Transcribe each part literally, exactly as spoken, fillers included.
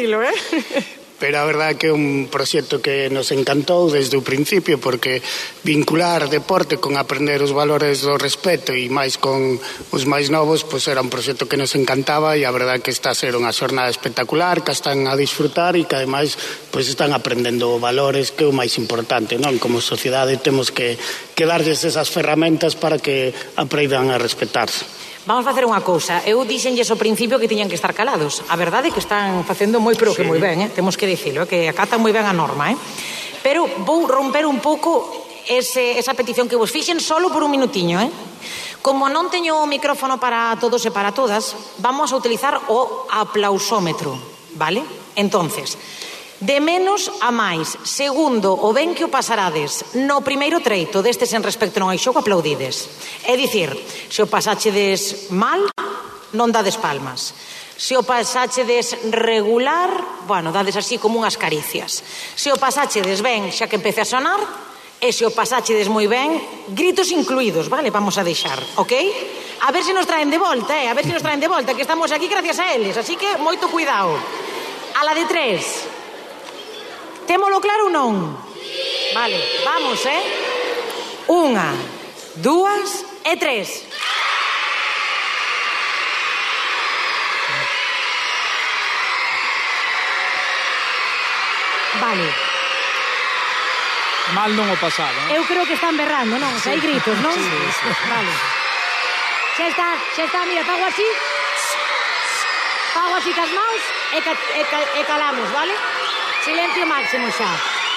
dicilo, eh? Pero a verdade que é un proxecto que nos encantou desde o principio, porque vincular deporte con aprender os valores do respeto e máis con os máis novos, pois era un proxecto que nos encantaba, e a verdade que está a ser unha xornada espectacular, que están a disfrutar e que ademais pois están aprendendo valores, que é o máis importante, non? Como sociedade temos que, que darlles esas ferramentas para que aprendan a respetarse. Vamos facer unha cousa. Eu dixenlles ao principio que tiñan que estar calados. A verdade é que están facendo moi, pero que moi ben, eh? Temos que dicilo, eh? Que acatan moi ben a norma, eh? Pero vou romper un pouco ese, esa petición que vos fixen solo por un minutiño, eh? Como non teño o micrófono para todos e para todas, vamos a utilizar o aplausómetro, vale? Entonces, de menos a máis, segundo o ben que o pasarades no primeiro treito destes en respecto non hai xogo, aplaudides. É dicir, se o pasáchedes mal, non dades palmas. Se o pasáchedes regular, bueno, dades así como unhas caricias. Se o pasáchedes ben, xa que empece a sonar, e se o pasáchedes moi ben, gritos incluídos, vale? Vamos a deixar, ok? A ver se nos traen de volta, eh? A ver se nos traen de volta, que estamos aquí gracias a eles, así que moito cuidado. A la de tres. Témolo claro ou non? Vale, vamos, eh? Unha, dúas e tres. Vale. Mal non o pasado, non? Eu creo que están berrando, non? Se hai gritos, non? Sí, sí. Vale. Xa está, xa está, mira, fago así. Fago así cas maus e, ca, e, ca, e calamos, vale? Silencio máximo xa.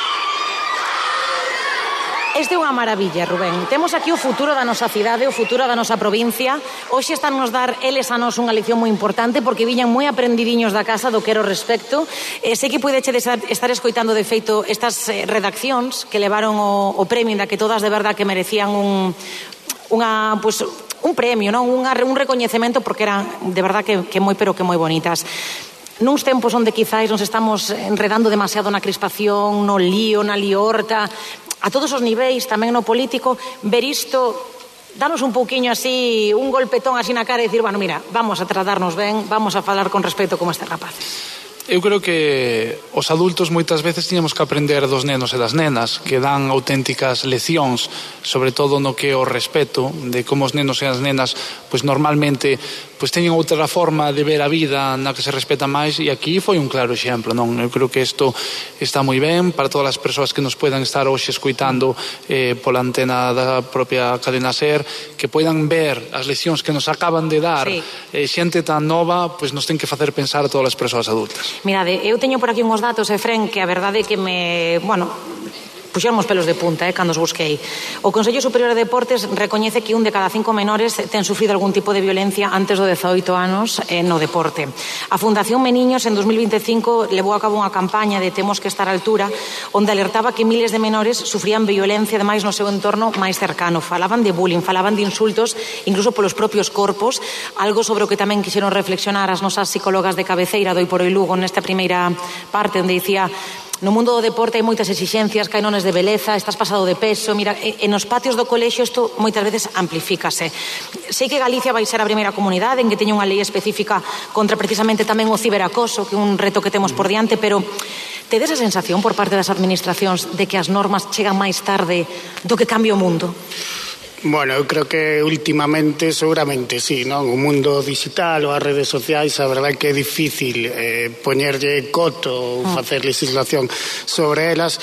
Este é unha maravilla, Rubén. Temos aquí o futuro da nosa cidade, o futuro da nosa provincia. Hoxe están nos dar eles a nos unha lección moi importante porque viñan moi aprendidiños da casa do que era o respecto. Eh, sei que puideche estar escoitando de feito estas eh, redaccións que levaron o, o premio, da que todas de verdad que merecían un, unha, pues, un premio, non? Unha, un recoñecemento porque eran de verdad que, que moi pero que moi bonitas. Nuns tempos onde quizáis nos estamos enredando demasiado na crispación, no lío, na liorta, a todos os niveis, tamén no político, ver isto, danos un pouquiño así, un golpetón así na cara e dicir, bueno, mira, vamos a tratarnos ben, vamos a falar con respeto como este rapaz. Eu creo que os adultos moitas veces tiñamos que aprender dos nenos e das nenas, que dan auténticas leccións, sobre todo no que é o respeto, de como os nenos e as nenas pois normalmente pois teñen outra forma de ver a vida na que se respeta máis, e aquí foi un claro exemplo, non? Eu creo que isto está moi ben para todas as persoas que nos poidan estar hoxe escoitando eh, pola antena da propia cadena SER, que poidan ver as leccións que nos acaban de dar sí. eh, xente tan nova, pois nos ten que facer pensar a todas as persoas adultas. Mirade, eu teño por aquí unhos datos, Efrén, que a verdade é que me, bueno, puxeron os pelos de punta, eh, cando os busquei. O Consello Superior de Deportes recoñece que un de cada cinco menores ten sufrido algún tipo de violencia antes do dezaoito anos eh, no deporte. A Fundación Meniños en dos mil veinticinco levou a cabo unha campaña de Temos que estar á altura, onde alertaba que miles de menores sufrían violencia ademais no seu entorno máis cercano. Falaban de bullying, falaban de insultos, incluso polos propios corpos, algo sobre o que tamén quixeron reflexionar as nosas psicólogas de cabeceira do Iporo e Lugo nesta primeira parte, onde dicía: no mundo do deporte hai moitas exixencias, cainones de beleza, estás pasado de peso, mira, e nos patios do colexio isto moitas veces amplifícase. Sei que Galicia vai ser a primeira comunidade en que teña unha lei específica contra precisamente tamén o ciberacoso, que é un reto que temos por diante, pero tedes a sensación por parte das administracións de que as normas chegan máis tarde do que cambia o mundo? Bueno, eu creo que últimamente seguramente sí, non? O mundo digital ou as redes sociais, a verdade que é difícil eh, poñerlle coto ou facer legislación sobre elas,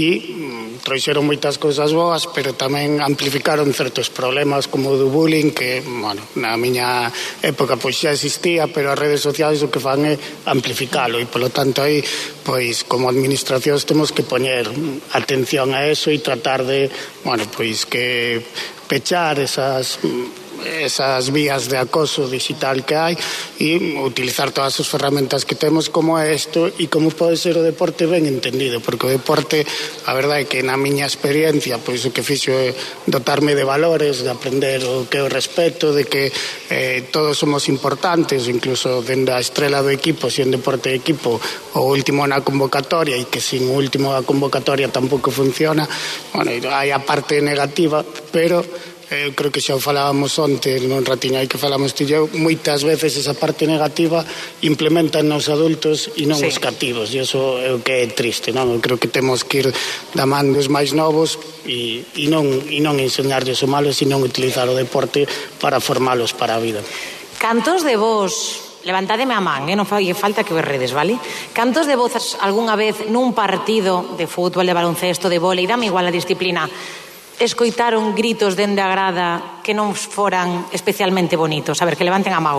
e mm, trouxeron moitas cousas boas, pero tamén amplificaron certos problemas como o do bullying, que, bueno, na miña época pois xa existía, pero as redes sociais o que fan é amplificalo, e polo tanto aí, pois como administracións temos que poñer atención a eso e tratar de, bueno, pois que pechar esas esas vías de acoso digital que hai e utilizar todas as ferramentas que temos como é isto, e como pode ser o deporte ben entendido, porque o deporte, a verdade é que na miña experiencia, pois o que fixo é dotarme de valores, de aprender o que é o respeto, de que eh, todos somos importantes, incluso dende a estrela do equipo, se un deporte de equipo, o último na convocatoria, e que sin o último da convocatoria tampouco funciona. Bueno, hai a parte negativa, pero eu creo que xa o falábamos onte non ratiño aí que falamos ti eu, moitas veces esa parte negativa implementan nos adultos e non sí. os cativos, e iso é o que é triste, non? Eu creo que temos que ir da man dos máis novos e, e, non, e non enseñarles o malo, sino utilizar o deporte para formalos para a vida. Cantos de vos... Levantádeme a man, eh? Non fai falta que os redes, vale? Cantos de vos algunha vez nun partido de fútbol, de baloncesto, de vólei, dame igual a disciplina, escoitaron gritos dende a grada que non foran especialmente bonitos? A ver, que levanten a mão.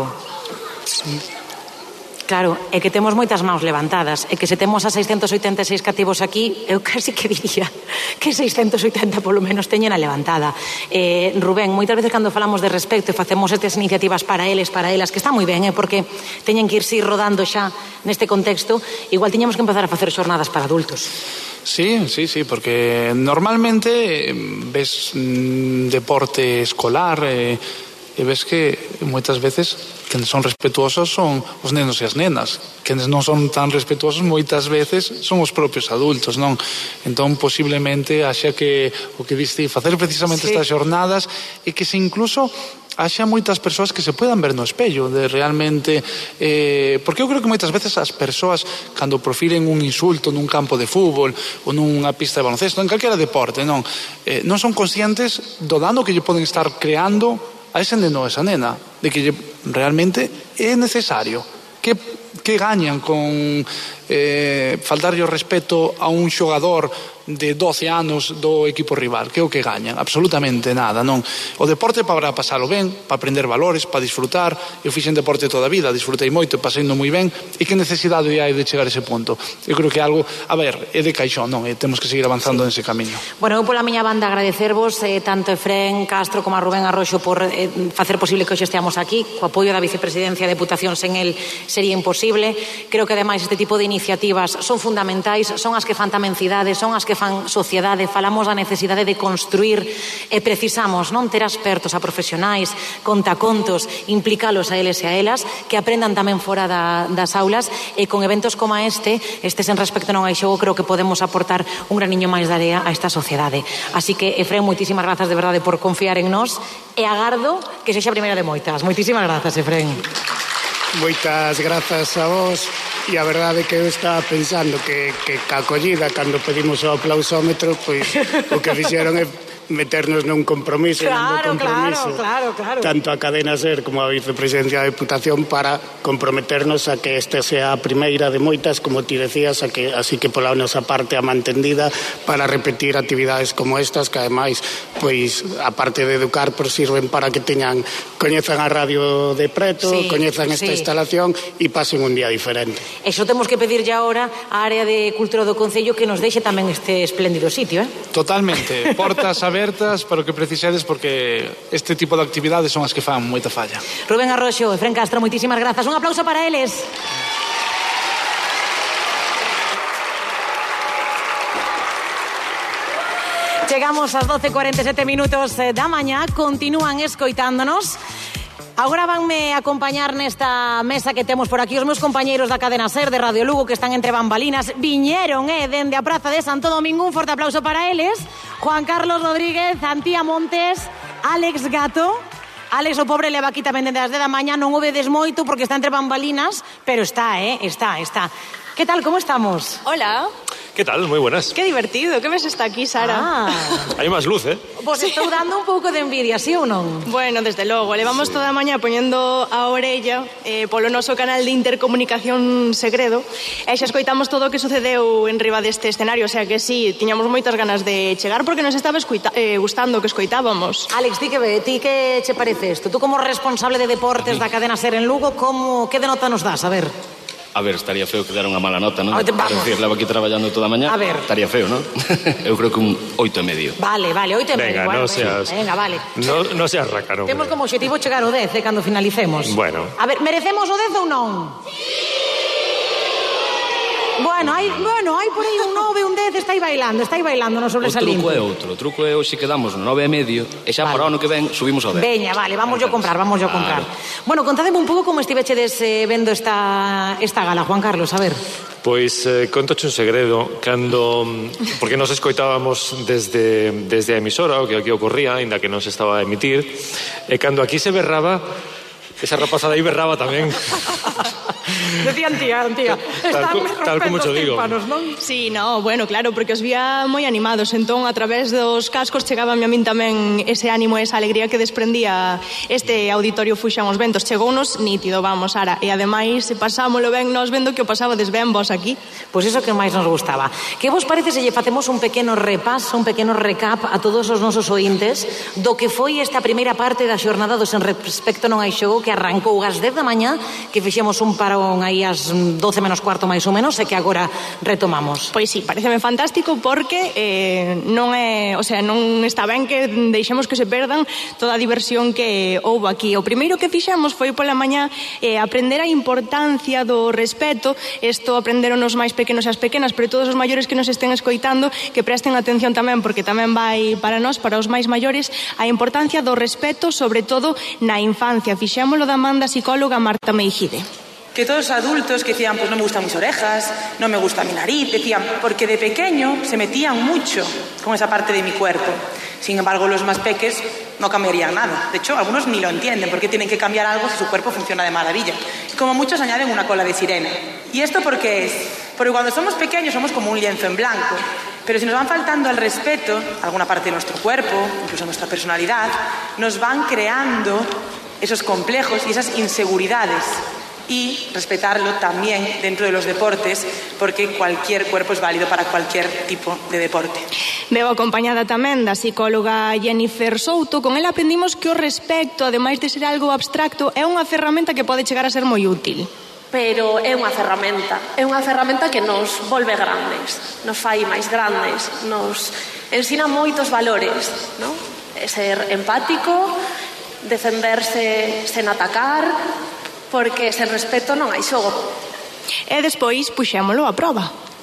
Claro, é que temos moitas maus levantadas, é que se temos a seiscentos oitenta e seis cativos aquí, eu casi que diría que seiscentos oitenta polo menos teñen a levantada. Eh, Rubén, moitas veces cando falamos de respecto e facemos estas iniciativas para eles, para elas, que está moi ben, eh, porque teñen que irse rodando xa neste contexto, igual tiñamos que empezar a facer xornadas para adultos. Sí, sí, sí, porque normalmente ves mm, deporte escolar eh, e ves que moitas veces que son respetuosos son os nenos e as nenas, que non son tan respetuosos moitas veces son os propios adultos, non? Entón posiblemente haxa que o que diste facer precisamente sí. estas xornadas e que se incluso haxa moitas persoas que se puedan ver no espello de realmente eh, porque eu creo que moitas veces as persoas cando profiren un insulto nun campo de fútbol ou nunha pista de baloncesto, en calquera deporte, non, eh, non son conscientes do dano que lle poden estar creando a ese neno ou esa nena, de que realmente é necesario que, que gañan con eh, faltarlle o respeto a un xogador de doce anos do equipo rival, que é o que gañan, absolutamente nada, non? O deporte para pasalo ben, para aprender valores, para disfrutar. Eu fixen deporte toda a vida, disfrutei moito, paseino moi ben, e que necesidade hai de chegar a ese punto? Eu creo que é algo, a ver, é de caixón, non? E temos que seguir avanzando sí. nese camiño. Bueno, eu pola miña banda agradecervos eh, tanto Efrén Castro como a Rubén Arroxo por eh, facer posible que hoxe esteamos aquí, co apoio da vicepresidencia de Deputación, sen el sería imposible. Creo que ademais este tipo de iniciativas son fundamentais, son as que fan tamén cidades, son as que fan sociedade, falamos da necesidade de construir e precisamos non ter expertos a profesionais, contacontos, implicalos a eles e a elas, que aprendan tamén fora da, das aulas, e con eventos como este, este sen respecto non hai xogo, creo que podemos aportar un graniño máis de area a esta sociedade. Así que, Efrén, moitísimas grazas de verdade por confiar en nós, e agardo que sexa a primeira de moitas. Moitísimas grazas, Efrén. Moitas grazas a vos. E a verdade é que eu estaba pensando que, que ca acollida, cando pedimos o aplausómetro, pois o que fixeron é meternos nun compromiso, claro, nun compromiso, claro, claro, claro. tanto a Cadena SER como a Vicepresidencia da Deputación, para comprometernos a que esta sea a primeira de moitas, como ti decías, a que, así que pola nosa parte a mantendida para repetir actividades como estas, que ademais, pois, aparte de educar, pois sirven para que teñan, coñezan a radio de preto, sí, coñezan esta sí. instalación e pasen un día diferente. E xo temos que pedirlle agora á área de cultura do Concello que nos deixe tamén este espléndido sitio, eh? Totalmente, portas abertas para o que precisedes, porque este tipo de actividades son as que fan moita falla. Rubén Arroxo, Efrén Castro, moitísimas grazas. Un aplauso para eles. Chegamos ás doce e cuarenta e sete minutos da mañá, continúan escoitándonos. Agora vanme acompañar nesta mesa que temos por aquí os meus compañeiros da Cadena SER de Radio Lugo, que están entre bambalinas. Viñeron, eh, dende a Praza de Santo Domingo. Un forte aplauso para eles. Juan Carlos Rodríguez, Antía Montes, Alex Gato. Alex, o pobre, leva aquí tamén dende as dez da mañá. Non o vedes moito porque está entre bambalinas, pero está, eh, está, está. ¿Qué tal? ¿Cómo estamos? Hola. ¿Qué tal? Muy buenas. Qué divertido. ¿Qué ves está aquí, Sara? Ah. Hay más luz, ¿eh? Pues sí. Estou dando un pouco de envidia, ¿sí ou non? Bueno, desde logo. Levamos sí. toda a mañá poñendo a orella eh, polo noso canal de intercomunicación Segredo e xa escoitamos todo o que sucedeu en riba deste escenario. O sea que sí, tiñamos moitas ganas de chegar porque nos estaba escuita, eh, gustando o que escoitábamos. Alex, ti que ve, ti que che parece isto? Tú como responsable de deportes da Cadena SER en Lugo, como, que de nota nos das? A ver... A ver, estaría feo que dera unha mala nota, non? Vamos. Quero dicir, levo aquí traballando toda a mañá. A ver. Estaría feo, non? Eu creo que un oito e medio. Vale, vale, oito e medio. Venga, bueno, no seas... Venga, vale. No, no seas rácaro. Temos como objetivo chegar ao dez, eh, cando finalicemos. Bueno. A ver, merecemos o dez ou non? Bueno, hai, bueno, hai por aí un nove, un dez, está aí bailando, está aí bailando no sobresaliente. O truco é outro, o truco é hoxe quedamos no nove e medio e xa vale. Para o ano que ven subimos ao dez. Veña, vale, vamos yo comprar, vamos yo comprar. Vale. Bueno, contademe un pouco como estivechedes eh, vendo esta, esta gala, Juan Carlos, a ver. Pois eh, contoche un segredo cando, porque nos escoitábamos desde, desde a emisora o que aquí ocorría, ainda que non se estaba a emitir, e cando aquí se berraba, esa rapazada aí berraba tamén. Decían tía, tía, Tal, co, tal como cho digo. Tímpanos, non? Sí, no, bueno, claro, porque os vía moi animados, entón a través dos cascos chegábame a min tamén ese ánimo, esa alegría que desprendía este auditorio Fuxan os Ventos. Chegounos nítido, vamos, Ara, e ademais pasámolo ben nós vendo que o pasabades ben vos aquí. Pois iso que máis nos gustaba. Que vos parece se lle facemos un pequeno repaso, un pequeno recap a todos os nosos ointes do que foi esta primeira parte da xornada do Sen Respecto Non Hai Xogo, que arrancou ás dez da mañá, que fixemos un parón aí ás doce menos cuarto máis ou menos, e que agora retomamos. Pois sí, pareceme fantástico porque eh, non é, o sea, non está ben que deixemos que se perdan toda a diversión que houbo aquí. O primeiro que fixemos foi pola mañá eh, aprender a importancia do respeto. Isto aprenderon os máis pequenos e as pequenas, pero todos os maiores que nos estén escoitando que presten atención tamén, porque tamén vai para nós, para os máis maiores, a importancia do respeto, sobre todo na infancia. Fixémolo da man da psicóloga Marta Meijide. Que todos los adultos que decían, pues no me gustan mis orejas, no me gusta mi nariz, decían, porque de pequeño se metían mucho con esa parte de mi cuerpo. Sin embargo, los más peques no cambiarían nada. De hecho, algunos ni lo entienden, porque tienen que cambiar algo si su cuerpo funciona de maravilla. Y como muchos añaden una cola de sirena. ¿Y esto por qué es? Porque cuando somos pequeños somos como un lienzo en blanco. Pero si nos van faltando al respeto, alguna parte de nuestro cuerpo, incluso nuestra personalidad, nos van creando esos complejos y esas inseguridades. Y respetarlo también dentro de los deportes, porque cualquier cuerpo es válido para cualquier tipo de deporte. Veo acompañada tamén da psicóloga Jennifer Souto. Con ela aprendimos que o respecto, ademais de ser algo abstracto, é unha ferramenta que pode chegar a ser moi útil. Pero é unha ferramenta, é unha ferramenta que nos volve grandes, nos fai máis grandes, nos ensina moitos valores, non? Ser empático, defenderse sen atacar, porque sen respeto non hai xogo. E despois puxémolo a prova.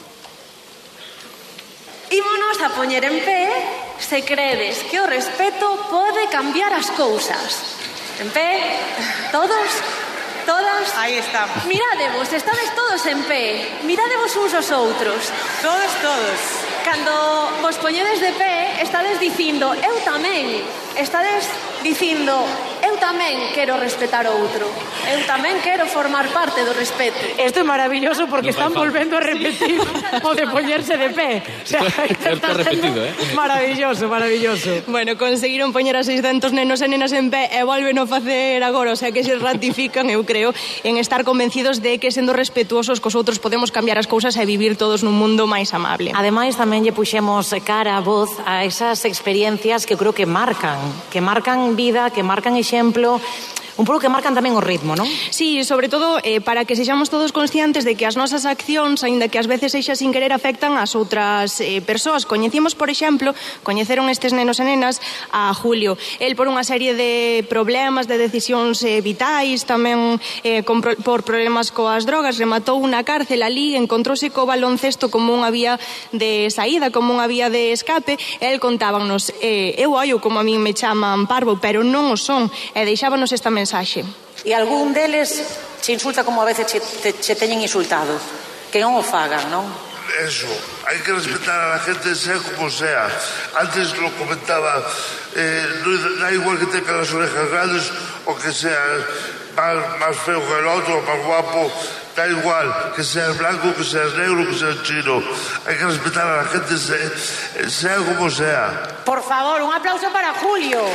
Ímonos a poñer en pé se credes que o respeto pode cambiar as cousas. En pé, todos, todas. Aí estamos. Miradevos, estades todos en pé. Miradevos uns aos outros. Todos, todos. Cando vos poñedes de pé, estades dicindo, eu tamén. Estades dicindo, eu tamén quero respetar outro. Eu tamén quero formar parte do respeto. Isto é maravilloso porque no están volvendo a repetir o de poñerse de pé. O sea, está repetido, eh? Maravilloso, maravilloso. Bueno, conseguiron poñer a seiscentos nenos e nenas en pé e volven a facer agora, o sea que se ratifican, eu creo, en estar convencidos de que sendo respetuosos cos outros podemos cambiar as cousas e vivir todos nun mundo máis amable. Ademais, tamén lle puxemos cara a voz a esas experiencias que eu creo que marcan, que marcan vida, que marcan exemplo, un pouco que marcan tamén o ritmo, non? Sí, sobre todo eh, para que sexamos todos conscientes de que as nosas accións, aínda que ás veces seixa sin querer, afectan ás outras eh, persoas. Coñecimos, por exemplo, coñeceron estes nenos e nenas a Julio. El por unha serie de problemas, de decisións eh, vitais, tamén eh, con, por problemas coas drogas, rematou unha cárcel ali, encontrouse co baloncesto como unha vía de saída, como unha vía de escape. El contábanos, eh, eu ollo como a min me chaman parvo, pero non o son, e deixábanos esta mensaxe. E algún deles se insulta como a veces che, te, che teñen insultado, que non o fagan, non? Eso, hay que respetar a la gente sea como sea. Antes lo comentaba, eh, no da igual que tenga las orejas grandes o que sea más, más feo que el otro, más guapo, da igual, que seas blanco, que seas negro, que seas chino. Hay que respetar a la gente sea, sea como sea. Por favor, un aplauso para Julio.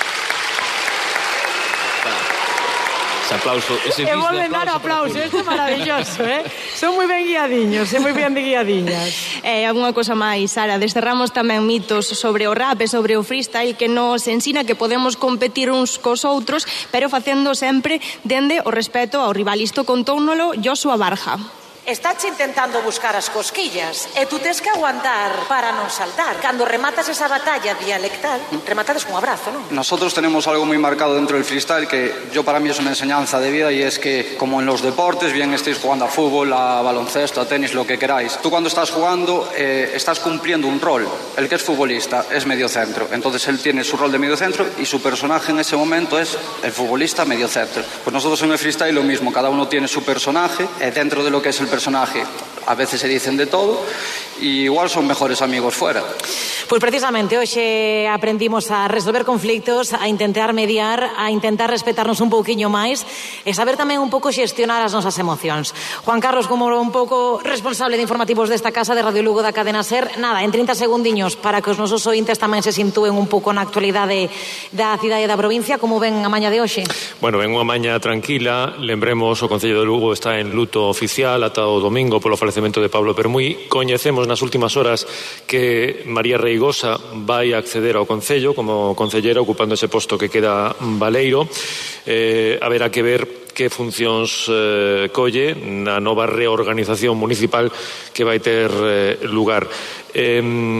Ese aplauso, ese E volven dar aplauso, isto é maravilloso, eh? Son moi ben guiadiños, e moi ben de guiadiñas. É, unha cosa máis, Sara, desterramos tamén mitos sobre o rap e sobre o freestyle que nos ensina que podemos competir uns cos outros, pero facendo sempre dende o respeto ao rival. Isto contóunolo Joshua Barja. Estáche intentando buscar as cosquillas e tú tes que aguantar para non saltar. Cando rematas esa batalla dialectal, rematades cun abrazo, non? Nosotros tenemos algo muy marcado dentro del freestyle que yo para mí es una enseñanza de vida, y es que como en los deportes, bien estéis jugando a fútbol, a baloncesto, a tenis, lo que queráis, tú cuando estás jugando eh, estás cumpliendo un rol. El que es futbolista es mediocentro, entonces él tiene su rol de mediocentro y su personaje en ese momento es el futbolista mediocentro. Pues nosotros en el freestyle lo mismo, cada uno tiene su personaje, eh, dentro de lo que es el personaje a veces se dicen de todo e igual son mejores amigos fuera. Pois precisamente hoxe aprendimos a resolver conflictos, a intentar mediar, a intentar respetarnos un pouquiño máis e saber tamén un pouco xestionar as nosas emocións. Juan Carlos, como un pouco responsable de informativos desta casa de Radio Lugo da Cadena SER, nada, en trinta segundiños para que os nosos ointes tamén se sintúen un pouco na actualidade da cidade e da provincia, como ven a maña de hoxe? Bueno, ven unha maña tranquila, lembremos o Concello de Lugo está en luto oficial ata o domingo polo falecemento de Pablo Permuy. Coñecemos nas últimas horas que María Reigosa vai acceder ao Concello como concellera ocupando ese posto que queda baleiro. Eh, haberá que ver que funcións eh, colle na nova reorganización municipal que vai ter eh, lugar. Eh,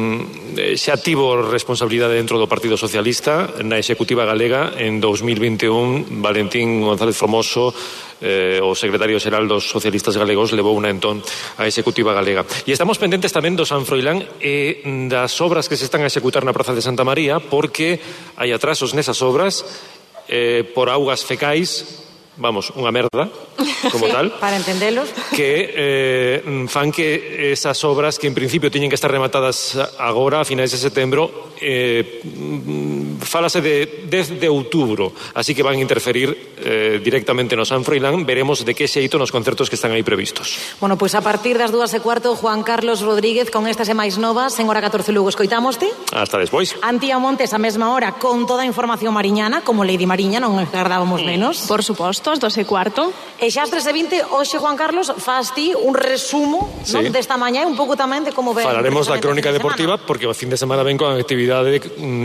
xa tivo responsabilidade dentro do Partido Socialista na Executiva Galega en dos mil vinte e un. Valentín González Formoso, eh, o secretario xeral dos socialistas galegos, levou unha entón a Executiva Galega. E estamos pendentes tamén do San Froilán e das obras que se están a executar na Praza de Santa María, porque hai atrasos nesas obras eh, por augas fecais, vamos, unha merda, como sí, tal, para entendelos, que eh, fan que esas obras que en principio tiñen que estar rematadas agora, a finais de setembro, eh, fálase de dez de outubro, así que van a interferir eh, directamente no San Froilán. Veremos de que xeito nos concertos que están aí previstos. Bueno, pois pues a partir das dúas e cuarto, Juan Carlos Rodríguez con estas e máis novas en hora catorce Lugo. Escoitámoste? Hasta despois. Antía Montes a mesma hora con toda a información mariñana, como Lady Mariña, non agardábamos menos. Por suposto, as dos e cuarto. E xa as tres e vinte, hoxe, Juan Carlos, faz ti un resumo, sí, ¿no?, desta mañá e un pouco tamén de como ven. Falaremos da crónica deportiva, porque o fin de semana ven con a actividade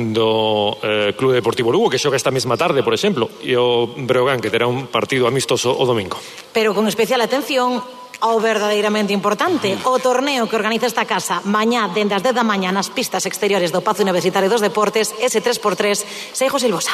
do eh, Club Deportivo Lugo, que xoga esta mesma tarde, por exemplo, e o Breogán, que terá un partido amistoso o domingo. Pero con especial atención ao verdadeiramente importante, o torneo que organiza esta casa mañá dende as dez da mañá nas pistas exteriores do Pazo Universitario dos Deportes, ese tres por tres, Seijo Silvosa.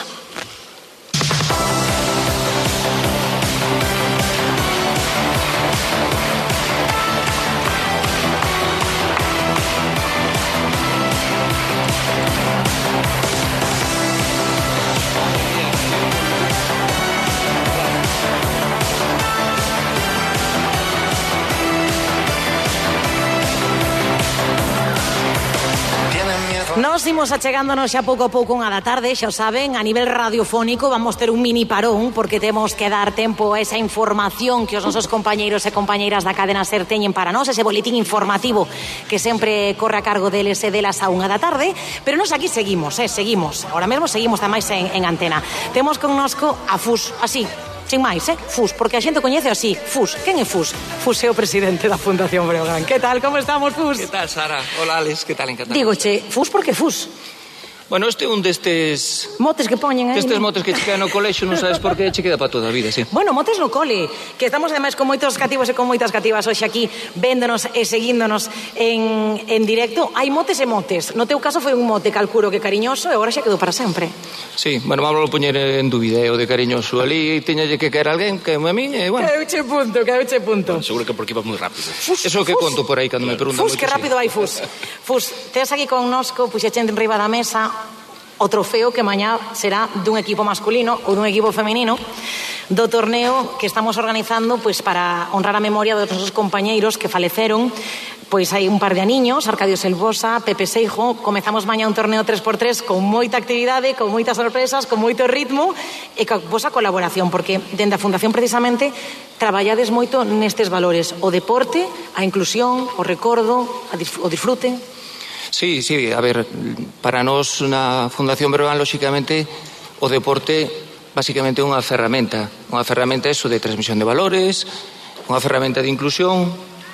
Nos imos achegándonos xa pouco a pouco unha da tarde, xa o saben, a nivel radiofónico vamos ter un mini parón porque temos que dar tempo a esa información que os nosos compañeiros e compañeiras da cadena SER teñen para nós, ese boletín informativo que sempre corre a cargo deles e delas a unha da tarde, pero nos aquí seguimos, eh, seguimos, ahora mesmo seguimos tamén en, en antena. Temos connosco a Fus, así, sin máis, eh? Fus, porque a xente coñece así. Fus, quen é Fus? Fus é o presidente da Fundación Breogán. Que tal, como estamos, Fus? Que tal, Sara? Hola, Alex, que tal, encantado. Digo, che, Fus, por que Fus? Bueno, este é un destes... Motes que poñen aí. Destes motes que che quedan no colexo, non sabes por que che queda para toda a vida, sí. Bueno, motes no cole, que estamos ademais con moitos cativos e con moitas cativas hoxe aquí, véndonos e seguíndonos en, en directo. Hai motes e motes. No teu caso foi un mote, calcuro que cariñoso, e agora xa quedou para sempre. Sí, bueno, vamos a poñer en dúbida, o de cariñoso. Ali teñalle que caer alguén, que a mí, e bueno. Queuche punto, queuche punto. Seguro que porque iba moi rápido. Fus, Eso que Fus. Conto por aí cando me preguntan. Fus, que rápido vai Fus. Fus, tes aquí connosco, puxechen enriba da mesa o trofeo que mañá será dun equipo masculino ou dun equipo feminino do torneo que estamos organizando pois para honrar a memoria dos nosos compañeiros que faleceron. Pois hai un par de aniños, Arcadio Selvosa, Pepe Seijo. Comezamos mañá un torneo tres por tres con moita actividade, con moitas sorpresas, con moito ritmo e con vosa colaboración, porque dende a Fundación precisamente traballades moito nestes valores, o deporte, a inclusión, o recordo, o disfrute. Sí, sí, a ver, para nós na Fundación Breogán, lóxicamente, o deporte basicamente é unha ferramenta, unha ferramenta eso de transmisión de valores, unha ferramenta de inclusión.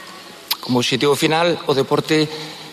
Como objetivo final, o deporte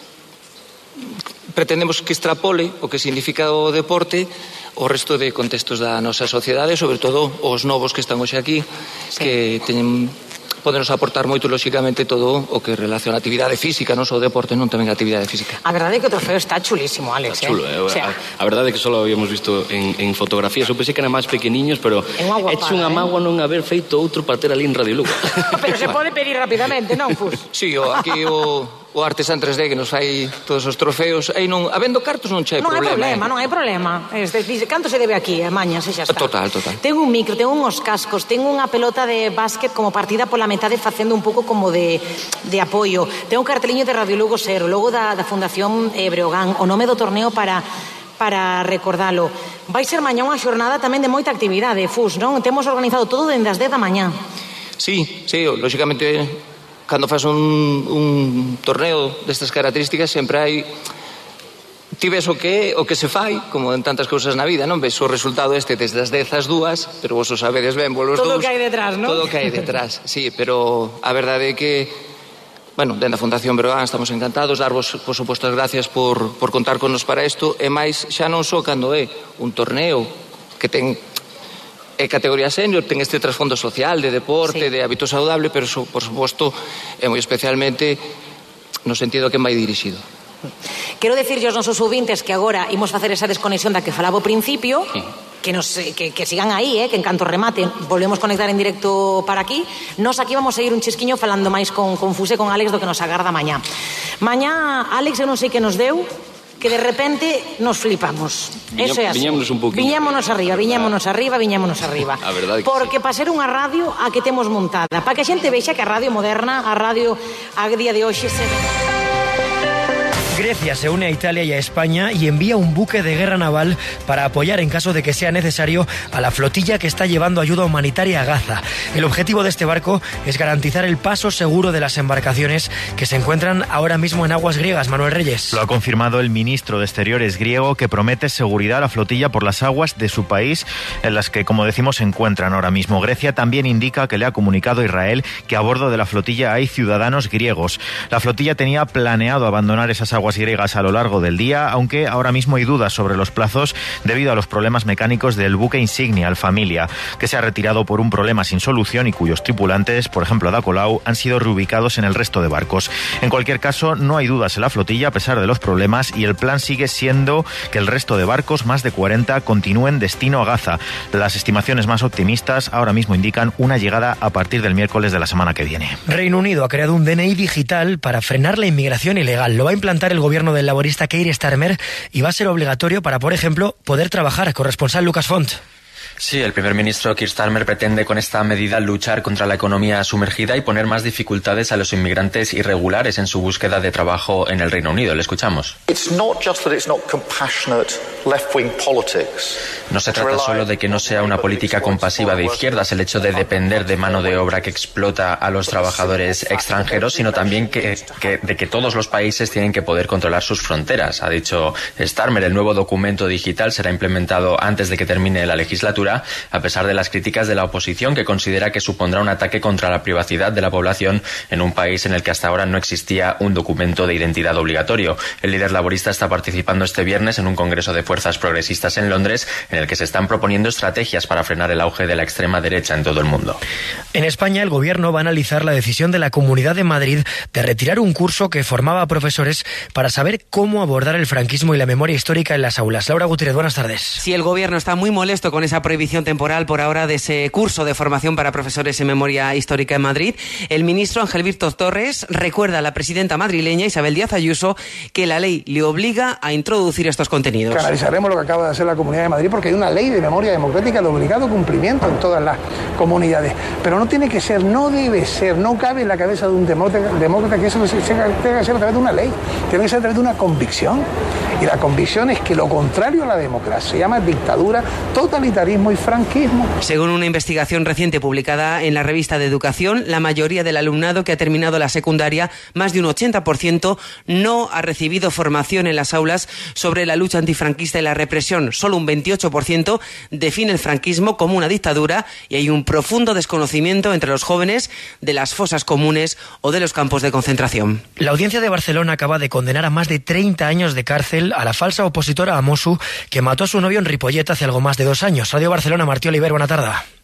pretendemos que extrapole o que significa o deporte o resto de contextos da nosa sociedade, sobre todo os novos que están hoxe aquí, sí, que teñen podenos aportar moito, lóxicamente, todo o que relaciona a actividade física, non só o deporte, non tamén a actividade física. A verdade é que o trofeo está chulísimo, Alex. Está chulo, eh? eh? O sea, a, a verdade é que só lo habíamos visto en, en fotografías. Eu pensei que eran máis pequeniños, pero é unha mágoa non haber feito outro para ter ali en Radio Lugo. Pero se pode pedir rapidamente, non, Fus? Sí, o, aquí o... o artesán tres D que nos fai todos os trofeos, aí non, habendo cartos non che hai non problema. Non hai problema, eh? non hai problema. Este, dice, canto se debe aquí, a mañas, e xa está. Total, total. Tengo un micro, tengo uns cascos, tengo unha pelota de básquet como partida pola metade facendo un pouco como de, de apoio. Tengo un carteliño de Radio Lugo Cero, logo da, da Fundación eh, Breogán, o nome do torneo para para recordalo. Vai ser mañá unha xornada tamén de moita actividade, Fus, non? Temos organizado todo dende as dez da mañá. Sí, sí, lógicamente, cando faz un, un torneo destas características sempre hai, ti ves o que o que se fai, como en tantas cousas na vida, non ves o resultado este desde as dez ás dúas, pero vos o sabedes ben, vos os dous. Todo o que hai detrás, non? Todo o que hai detrás, sí, pero a verdade é que, bueno, dentro da Fundación Breogán estamos encantados, darvos, por suposto, as gracias por, por contar con nos para isto, e máis xa non só cando é un torneo que ten é categoría senior, ten este trasfondo social, de deporte, sí, de hábito saudable, pero so, por suposto, e moi especialmente no sentido que vai dirixido. Quero dicirlle aos nosos ouvintes que agora imos facer esa desconexión da que falaba ao principio, sí, que, nos, que, que sigan aí, eh, que en canto rematen volvemos conectar en directo para aquí. Nos aquí vamos a ir un chisquiño falando máis con, con Fuse, con Alex, do que nos agarda mañá. Mañá, Alex, eu non sei que nos deu, que de repente nos flipamos. Viña, Eso é así. Viñámonos un poquinho. Viñámonos arriba, viñámonos arriba, viñámonos arriba. A verdade que porque sí, para ser unha radio a que temos montada, para que a xente vexa que a radio moderna, a radio a día de hoxe se ve. Grecia se une a Italia y a España y envía un buque de guerra naval para apoyar en caso de que sea necesario a la flotilla que está llevando ayuda humanitaria a Gaza. El objetivo de este barco es garantizar el paso seguro de las embarcaciones que se encuentran ahora mismo en aguas griegas. Manuel Reyes. Lo ha confirmado el ministro de Exteriores griego, que promete seguridad a la flotilla por las aguas de su país, en las que, como decimos, se encuentran ahora mismo. Grecia también indica que le ha comunicado a Israel que a bordo de la flotilla hay ciudadanos griegos. La flotilla tenía planeado abandonar esas aguas griegas a lo largo del día, aunque ahora mismo hay dudas sobre los plazos debido a los problemas mecánicos del buque insignia Alfamilia, que se ha retirado por un problema sin solución y cuyos tripulantes, por ejemplo Ada Colau, han sido reubicados en el resto de barcos. En cualquier caso, no hay dudas en la flotilla a pesar de los problemas, y el plan sigue siendo que el resto de barcos, más de cuarenta, continúen destino a Gaza. Las estimaciones más optimistas ahora mismo indican una llegada a partir del miércoles de la semana que viene. Reino Unido ha creado un D N I digital para frenar la inmigración ilegal. Lo va a implantar el gobierno del laborista Keir Starmer y va a ser obligatorio para, por ejemplo, poder trabajar. Corresponsal Lucas Font. Sí, el primer ministro Keir Starmer pretende con esta medida luchar contra la economía sumergida y poner más dificultades a los inmigrantes irregulares en su búsqueda de trabajo en el Reino Unido. Le escuchamos. No se trata solo de que no sea una política compasiva de izquierdas el hecho de depender de mano de obra que explota a los trabajadores extranjeros, sino también que, que, de que todos los países tienen que poder controlar sus fronteras. Ha dicho Starmer, el nuevo documento digital será implementado antes de que termine la legislatura, a pesar de las críticas de la oposición, que considera que supondrá un ataque contra la privacidad de la población en un país en el que hasta ahora no existía un documento de identidad obligatorio. El líder laborista está participando este viernes en un congreso de fuerzas progresistas en Londres, en el que se están proponiendo estrategias para frenar el auge de la extrema derecha en todo el mundo. En España, el gobierno va a analizar la decisión de la Comunidad de Madrid de retirar un curso que formaba a profesores para saber cómo abordar el franquismo y la memoria histórica en las aulas. Laura Gutiérrez, buenas tardes. Sí, el gobierno está muy molesto con esa prohibición temporal por ahora de ese curso de formación para profesores en memoria histórica en Madrid. El ministro Ángel Víctor Torres recuerda a la presidenta madrileña Isabel Díaz Ayuso que la ley le obliga a introducir estos contenidos. Canalizaremos lo que acaba de hacer la Comunidad de Madrid, porque hay una ley de memoria democrática de obligado cumplimiento en todas las comunidades. Pero no tiene que ser, no debe ser, no cabe en la cabeza de un demócrata que eso tenga que ser a través de una ley. Tiene que ser a través de una convicción. Y la convicción es que lo contrario a la democracia se llama dictadura, totalitarismo y franquismo. Según una investigación reciente publicada en la revista de Educación, la mayoría del alumnado que ha terminado la secundaria, más de un ochenta por ciento, no ha recibido formación en las aulas sobre la lucha antifranquista y la represión. Solo un veintiocho por ciento define el franquismo como una dictadura, y hay un profundo desconocimiento entre los jóvenes de las fosas comunes o de los campos de concentración. La Audiencia de Barcelona acaba de condenar a más de treinta años de cárcel a la falsa opositora Amosu, que mató a su novio en Ripollet hace algo más de dos años. Radio Barcelona, Martí Oliver, buena tarde.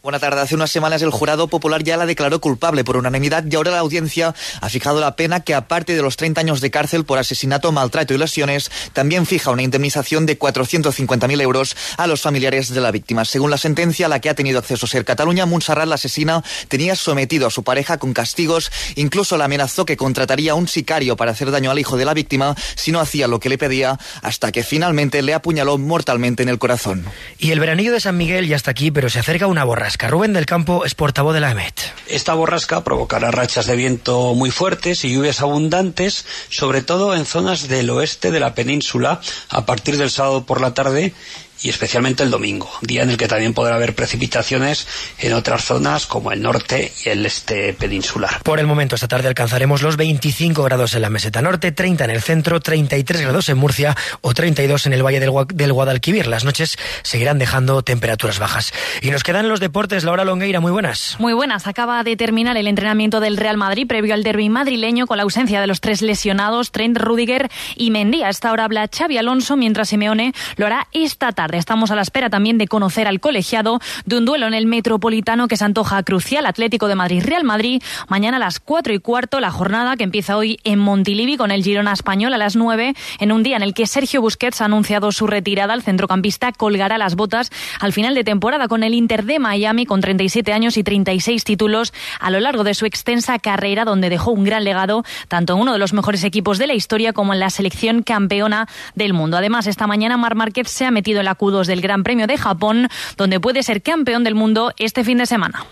Buena tarde. Hace unas semanas el jurado popular ya la declaró culpable por unanimidad y ahora la audiencia ha fijado la pena que, aparte de los treinta años de cárcel por asesinato, maltrato y lesiones, también fija una indemnización de cuatrocientos cincuenta mil euros a los familiares de la víctima. Según la sentencia a la que ha tenido acceso Ser Cataluña, Montserrat, la asesina, tenía sometido a su pareja con castigos, incluso la amenazó que contrataría a un sicario para hacer daño al hijo de la víctima si no hacía lo que le pedía, hasta que finalmente le apuñaló mortalmente en el corazón. Y el veranillo de San Miguel ya está aquí, pero se acerca una borrasca. Rubén del Campo es portavoz de la E M E T. Esta borrasca provocará rachas de viento muy fuertes y lluvias abundantes, sobre todo en zonas del oeste de la península, a partir del sábado por la tarde y especialmente el domingo, día en el que también podrá haber precipitaciones en otras zonas como el norte y el este peninsular. Por el momento, esta tarde alcanzaremos los veinticinco grados en la meseta norte, treinta en el centro, treinta y tres grados en Murcia o treinta y dos en el valle del, Gua- del Guadalquivir. Las noches seguirán dejando temperaturas bajas. Y nos quedan los deportes. Laura Longueira, muy buenas. Muy buenas. Acaba de terminar el entrenamiento del Real Madrid previo al derbi madrileño con la ausencia de los tres lesionados, Trent, Rüdiger y Mendy. A esta hora habla Xabi Alonso, mientras Simeone lo hará esta tarde. Estamos a la espera también de conocer al colegiado de un duelo en el Metropolitano que se antoja crucial. Atlético de Madrid-Real Madrid, mañana a las cuatro y cuarto, la jornada que empieza hoy en Montilivi con el Girona Español a las nueve, en un día en el que Sergio Busquets ha anunciado su retirada. El centrocampista colgará las botas al final de temporada con el Inter de Miami, con treinta y siete años y treinta y seis títulos a lo largo de su extensa carrera, donde dejó un gran legado tanto en uno de los mejores equipos de la historia como en la selección campeona del mundo. Además, esta mañana Marc Márquez se ha metido en la Q dos del Gran Premio de Japón, donde puede ser campeón del mundo este fin de semana.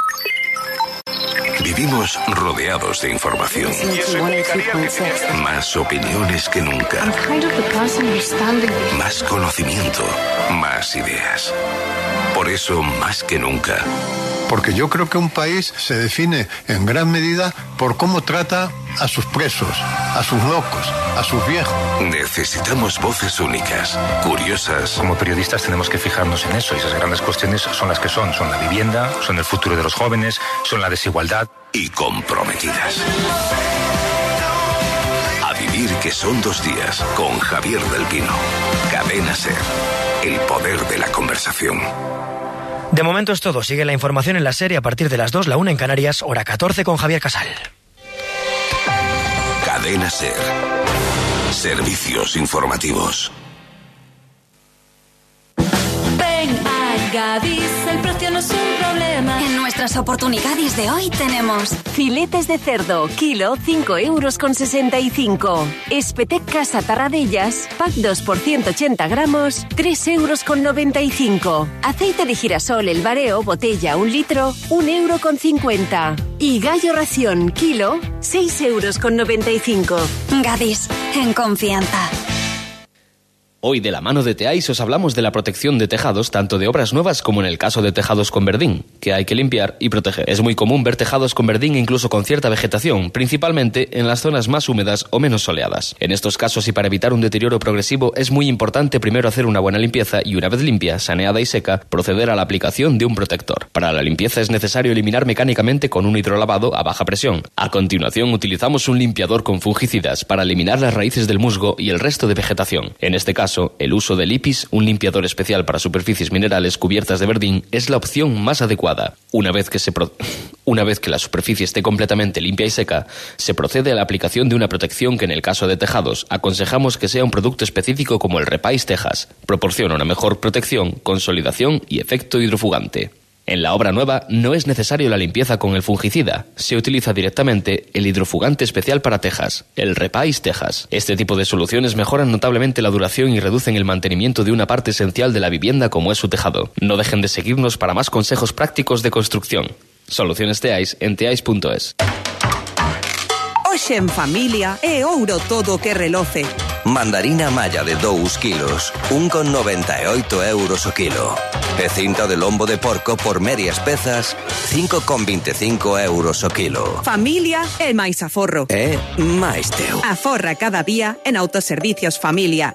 Vivimos rodeados de información. Más opiniones que nunca. Más conocimiento. Más ideas. Por eso, más que nunca. Porque yo creo que un país se define en gran medida por cómo trata a sus presos, a sus locos, a sus viejos. Necesitamos voces únicas, curiosas. Como periodistas tenemos que fijarnos en eso, y esas grandes cuestiones son las que son. Son la vivienda, son el futuro de los jóvenes, son la desigualdad. Y comprometidas. A vivir, que son dos días, con Javier del Pino. Cadena SER, el poder de la conversación. De momento es todo. Sigue la información en la serie a partir de las dos, la una en Canarias, hora catorce con Javier Casal. Cadena SER. Servicios informativos. Ven a Gadis, el precio no es un problema. En nuestras oportunidades de hoy tenemos filetes de cerdo, kilo cinco euros con sesenta y cinco. Espetec Casa Tarradellas, pack dos por ciento ochenta gramos, tres euros con noventa y cinco. Aceite de girasol El Bareo, botella un litro, un euro con cincuenta. Y gallo ración, kilo, seis euros con noventa y cinco. Gadis, en confianza. Hoy, de la mano de Teais, os hablamos de la protección de tejados, tanto de obras nuevas como en el caso de tejados con verdín, que hay que limpiar y proteger. Es muy común ver tejados con verdín incluso con cierta vegetación, principalmente en las zonas más húmedas o menos soleadas. En estos casos, y para evitar un deterioro progresivo, es muy importante primero hacer una buena limpieza y, una vez limpia, saneada y seca, proceder a la aplicación de un protector. Para la limpieza es necesario eliminar mecánicamente con un hidrolavado a baja presión. A continuación, utilizamos un limpiador con fungicidas para eliminar las raíces del musgo y el resto de vegetación. En este caso, el uso de Lipis, un limpiador especial para superficies minerales cubiertas de verdín, es la opción más adecuada. Una vez que se pro... Una vez que la superficie esté completamente limpia y seca, se procede a la aplicación de una protección que, en el caso de tejados, aconsejamos que sea un producto específico como el Repais Tejas. Proporciona una mejor protección, consolidación y efecto hidrofugante. En la obra nueva no es necesario la limpieza con el fungicida, se utiliza directamente el hidrofugante especial para tejas, el Repais Tejas. Este tipo de soluciones mejoran notablemente la duración y reducen el mantenimiento de una parte esencial de la vivienda como es su tejado. No dejen de seguirnos para más consejos prácticos de construcción. Soluciones Teais en teais punto es. Hoxe en familia é ouro todo que reloce. Mandarina malla de dous kilos, un con noventa e oito euros o kilo. E cinta de lombo de porco por medias pezas, cinco con vinte e cinco euros o kilo. Familia é máis aforro. É máis teu. Aforra cada día en Autoservicios Familia.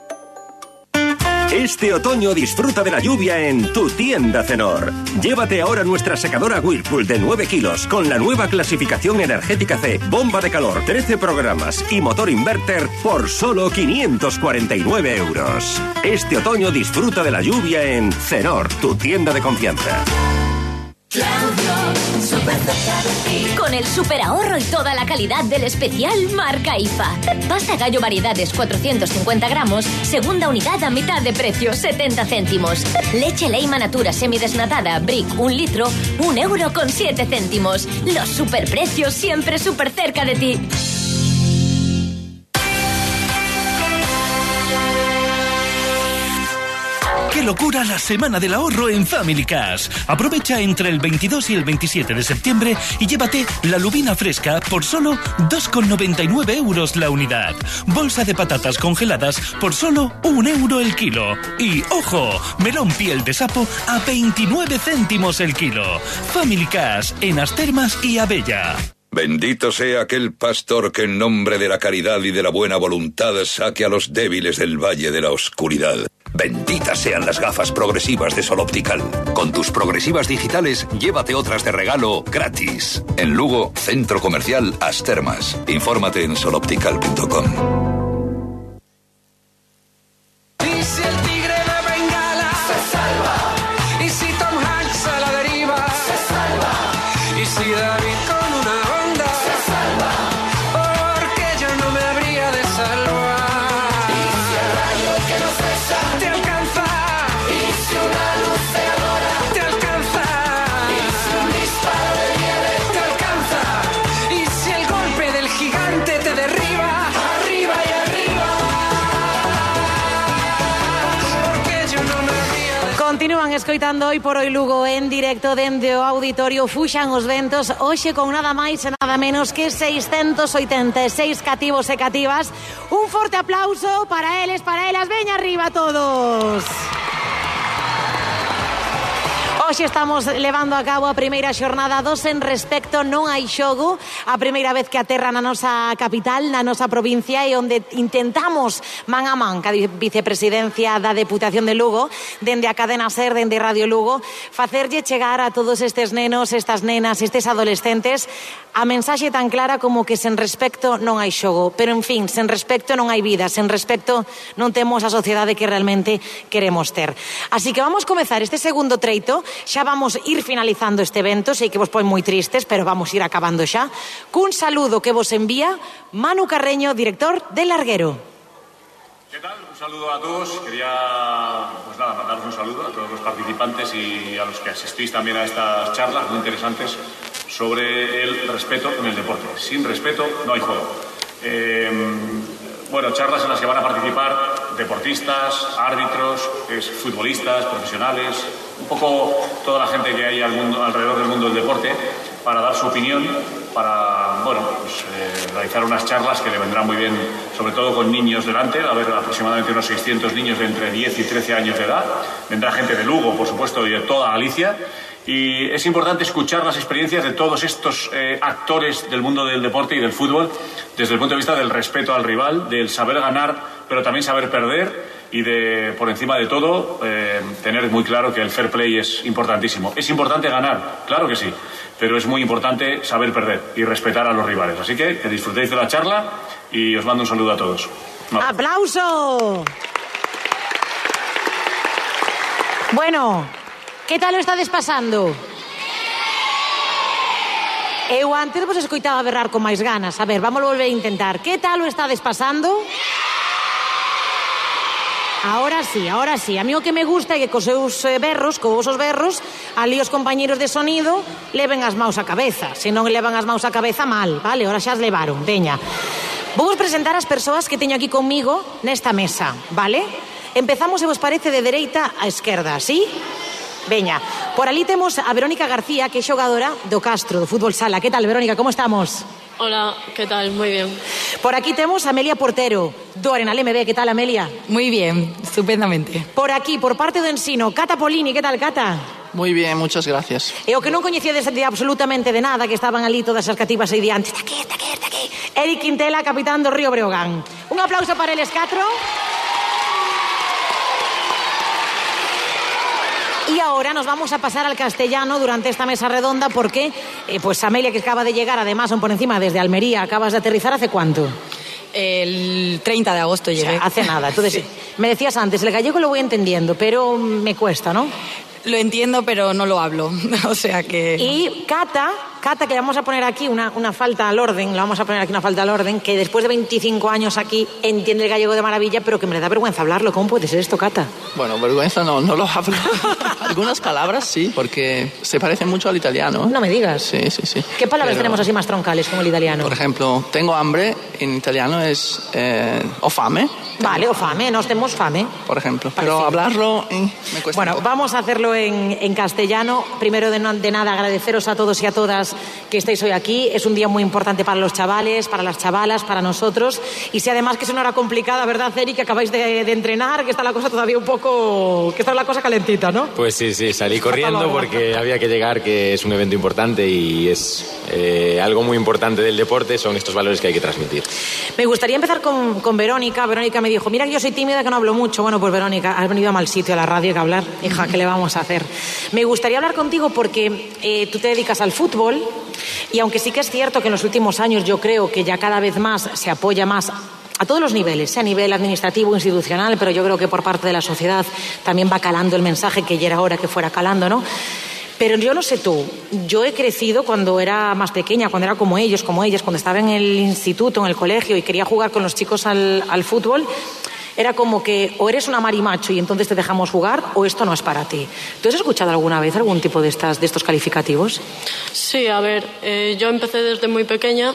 Este otoño disfruta de la lluvia en tu tienda Cenor. Llévate ahora nuestra secadora Whirlpool de nueve kilos con la nueva clasificación energética C, bomba de calor, trece programas y motor inverter por solo quinientos cuarenta y nueve euros. Este otoño disfruta de la lluvia en Cenor, tu tienda de confianza. súper cerca de ti. Con el super ahorro y toda la calidad del especial marca I F A. Pasta gallo variedades cuatrocientos cincuenta gramos, segunda unidad a mitad de precio, setenta céntimos. Leche Leima Natura semidesnatada, Brick, un litro, un euro con siete céntimos. Los superprecios siempre súper cerca de ti. ¡Qué locura la semana del ahorro en Family Cash! Aprovecha entre el veintidós y el veintisiete de septiembre y llévate la lubina fresca por solo dos con noventa y nueve euros la unidad. Bolsa de patatas congeladas por solo un euro el kilo. Y, ¡ojo! Melón piel de sapo a veintinueve céntimos el kilo. Family Cash en Astermas y Abella. Bendito sea aquel pastor que en nombre de la caridad y de la buena voluntad saque a los débiles del valle de la oscuridad. Benditas sean las gafas progresivas de Sol Optical. Con tus progresivas digitales, llévate otras de regalo gratis. En Lugo, Centro Comercial Astermas. Infórmate en sol optical punto com. Y si el tigre de Bengala se salva, y si Tom Hanks a la deriva se salva, y si David con una onda se salva, porque yo no me habría de salvar. Y si el rayo que nos besa te alcanza, y si una luz cegadora te alcanza, y si un disparo de nieve te alcanza, y si el golpe del gigante te derriba, arriba y arriba, porque yo no me habría de... Continúan escoitando hoy por hoy Lugo en directo dende o auditorio Fuxan os ventos, hoxe con nada máis e nada menos que seiscentos oitenta e seis cativos e cativas. Un forte aplauso para eles, para elas. Veña arriba todos. Hoxe estamos levando a cabo a primeira xornada dos En Respecto Non Hai Xogo, a primeira vez que aterra na nosa capital, na nosa provincia, e onde intentamos man a man ca vicepresidencia da Deputación de Lugo, dende a cadena SER, dende Radio Lugo, facerlle chegar a todos estes nenos, estas nenas, estes adolescentes, a mensaxe tan clara como que sen respecto non hai xogo. Pero, en fin, sen respecto non hai vida, sen respecto non temos a sociedade que realmente queremos ter. Así que vamos comezar este segundo treito. Xa vamos ir finalizando este evento, sei que vos pon moi tristes, pero vamos ir acabando xa, cun saludo que vos envía Manu Carreño, director de Larguero. ¿Qué tal? Un saludo a todos. Quería, pues nada, mandaros un saludo a todos los participantes y a los que asistís también a estas charlas muy interesantes sobre el respeto en el deporte. Sin respeto no hay juego. Eh, bueno, charlas en las que van a participar deportistas, árbitros, futbolistas, profesionales, un poco toda la gente que hay al mundo, alrededor del mundo del deporte, para dar su opinión, para bueno, pues, eh, realizar unas charlas que le vendrán muy bien, sobre todo con niños delante. Va a haber aproximadamente unos seiscientos niños de entre diez y trece años de edad. Vendrá gente de Lugo, por supuesto, y de toda Galicia. Y es importante escuchar las experiencias de todos estos eh, actores del mundo del deporte y del fútbol desde el punto de vista del respeto al rival, del saber ganar, pero también saber perder, y de, por encima de todo, eh, tener muy claro que el fair play es importantísimo. ¿Es importante ganar? Claro que sí, pero es muy importante saber perder y respetar a los rivales. Así que que disfrutéis de la charla y os mando un saludo a todos. No. ¡Aplauso! Bueno, ¿qué tal lo estades pasando? Eu antes vos escoitaba berrar con máis ganas. A ver, vamos a volver a intentar. ¿Qué tal lo estades pasando? Ahora sí, ahora sí. A mí o que me gusta é que cos seus berros, cos vosos berros, ali os compañeros de sonido leven as maus á cabeza. Se non levan as maus á cabeza, mal, vale? Ahora xa as levaron, veña. Vou vos presentar as persoas que teño aquí conmigo nesta mesa, vale? Empezamos, se vos parece, de dereita a esquerda, ¿sí? Veña, por ali temos a Verónica García, que é xogadora do Castro, do fútbol sala. Que tal, Verónica, como estamos? Hola, ¿qué tal? Muy bien. Por aquí tenemos a Amelia Portero, do Arenal M B. ¿Qué tal, Amelia? Muy bien, estupendamente. Por aquí, por parte do Ensino, Cata Polini. ¿Qué tal, Cata? Muy bien, muchas gracias. E o que non coñecía de, de absolutamente de nada, que estaban ali todas as cativas aí diante. Está aquí, está aquí, está aquí. Eric Quintela, capitán do Río Breogán. Un aplauso para eles catro. Y ahora nos vamos a pasar al castellano durante esta mesa redonda porque, eh, pues Amelia, que acaba de llegar, además, son por encima desde Almería, acabas de aterrizar, ¿hace cuánto? El treinta de agosto llegué. O sea, hace nada. Entonces, sí. Me decías antes, el gallego lo voy entendiendo, pero me cuesta, ¿no? Lo entiendo, pero no lo hablo. O sea que... Y Cata, Cata, que le vamos a poner aquí una, una falta al orden, le vamos a poner aquí una falta al orden, que después de veinticinco años aquí entiende el gallego de maravilla, pero que me le da vergüenza hablarlo. ¿Cómo puede ser esto, Cata? Bueno, vergüenza no, no lo hablo. Algunas palabras sí, porque se parecen mucho al italiano. No me digas. Sí, sí, sí. ¿Qué palabras Pero, tenemos así más troncales como el italiano? Por ejemplo, tengo hambre, en italiano es eh, ho fame. Vale, o fame, nos tenemos fame. Por ejemplo, pero hablarlo eh, me cuesta. Bueno, vamos a hacerlo en, en castellano. Primero de, no, de nada, agradeceros a todos y a todas que estáis hoy aquí. Es un día muy importante para los chavales, para las chavalas, para nosotros. Y si además que es una hora complicada, ¿verdad, Ceri? Que acabáis de, de entrenar, que está la cosa todavía un poco... que está la cosa calentita, ¿no? Pues sí, sí, salí corriendo porque había que llegar, que es un evento importante y es eh, algo muy importante del deporte, son estos valores que hay que transmitir. Me gustaría empezar con, con Verónica. Verónica me dijo, mira que yo soy tímida, que no hablo mucho. Bueno, pues Verónica, has venido a mal sitio, a la radio, que hablar. Hija, ¿qué le vamos a hacer? Me gustaría hablar contigo porque eh, tú te dedicas al fútbol y aunque sí que es cierto que en los últimos años yo creo que ya cada vez más se apoya más a todos los niveles, sea a nivel administrativo, institucional, pero yo creo que por parte de la sociedad también va calando el mensaje, que ya era hora que fuera calando, ¿no? Pero yo no sé tú, yo he crecido cuando era más pequeña, cuando era como ellos, como ellas, cuando estaba en el instituto, en el colegio y quería jugar con los chicos al, al fútbol, era como que o eres una marimacho y entonces te dejamos jugar o esto no es para ti. ¿Tú has escuchado alguna vez algún tipo de, estas, de estos calificativos? Sí, a ver, eh, yo empecé desde muy pequeña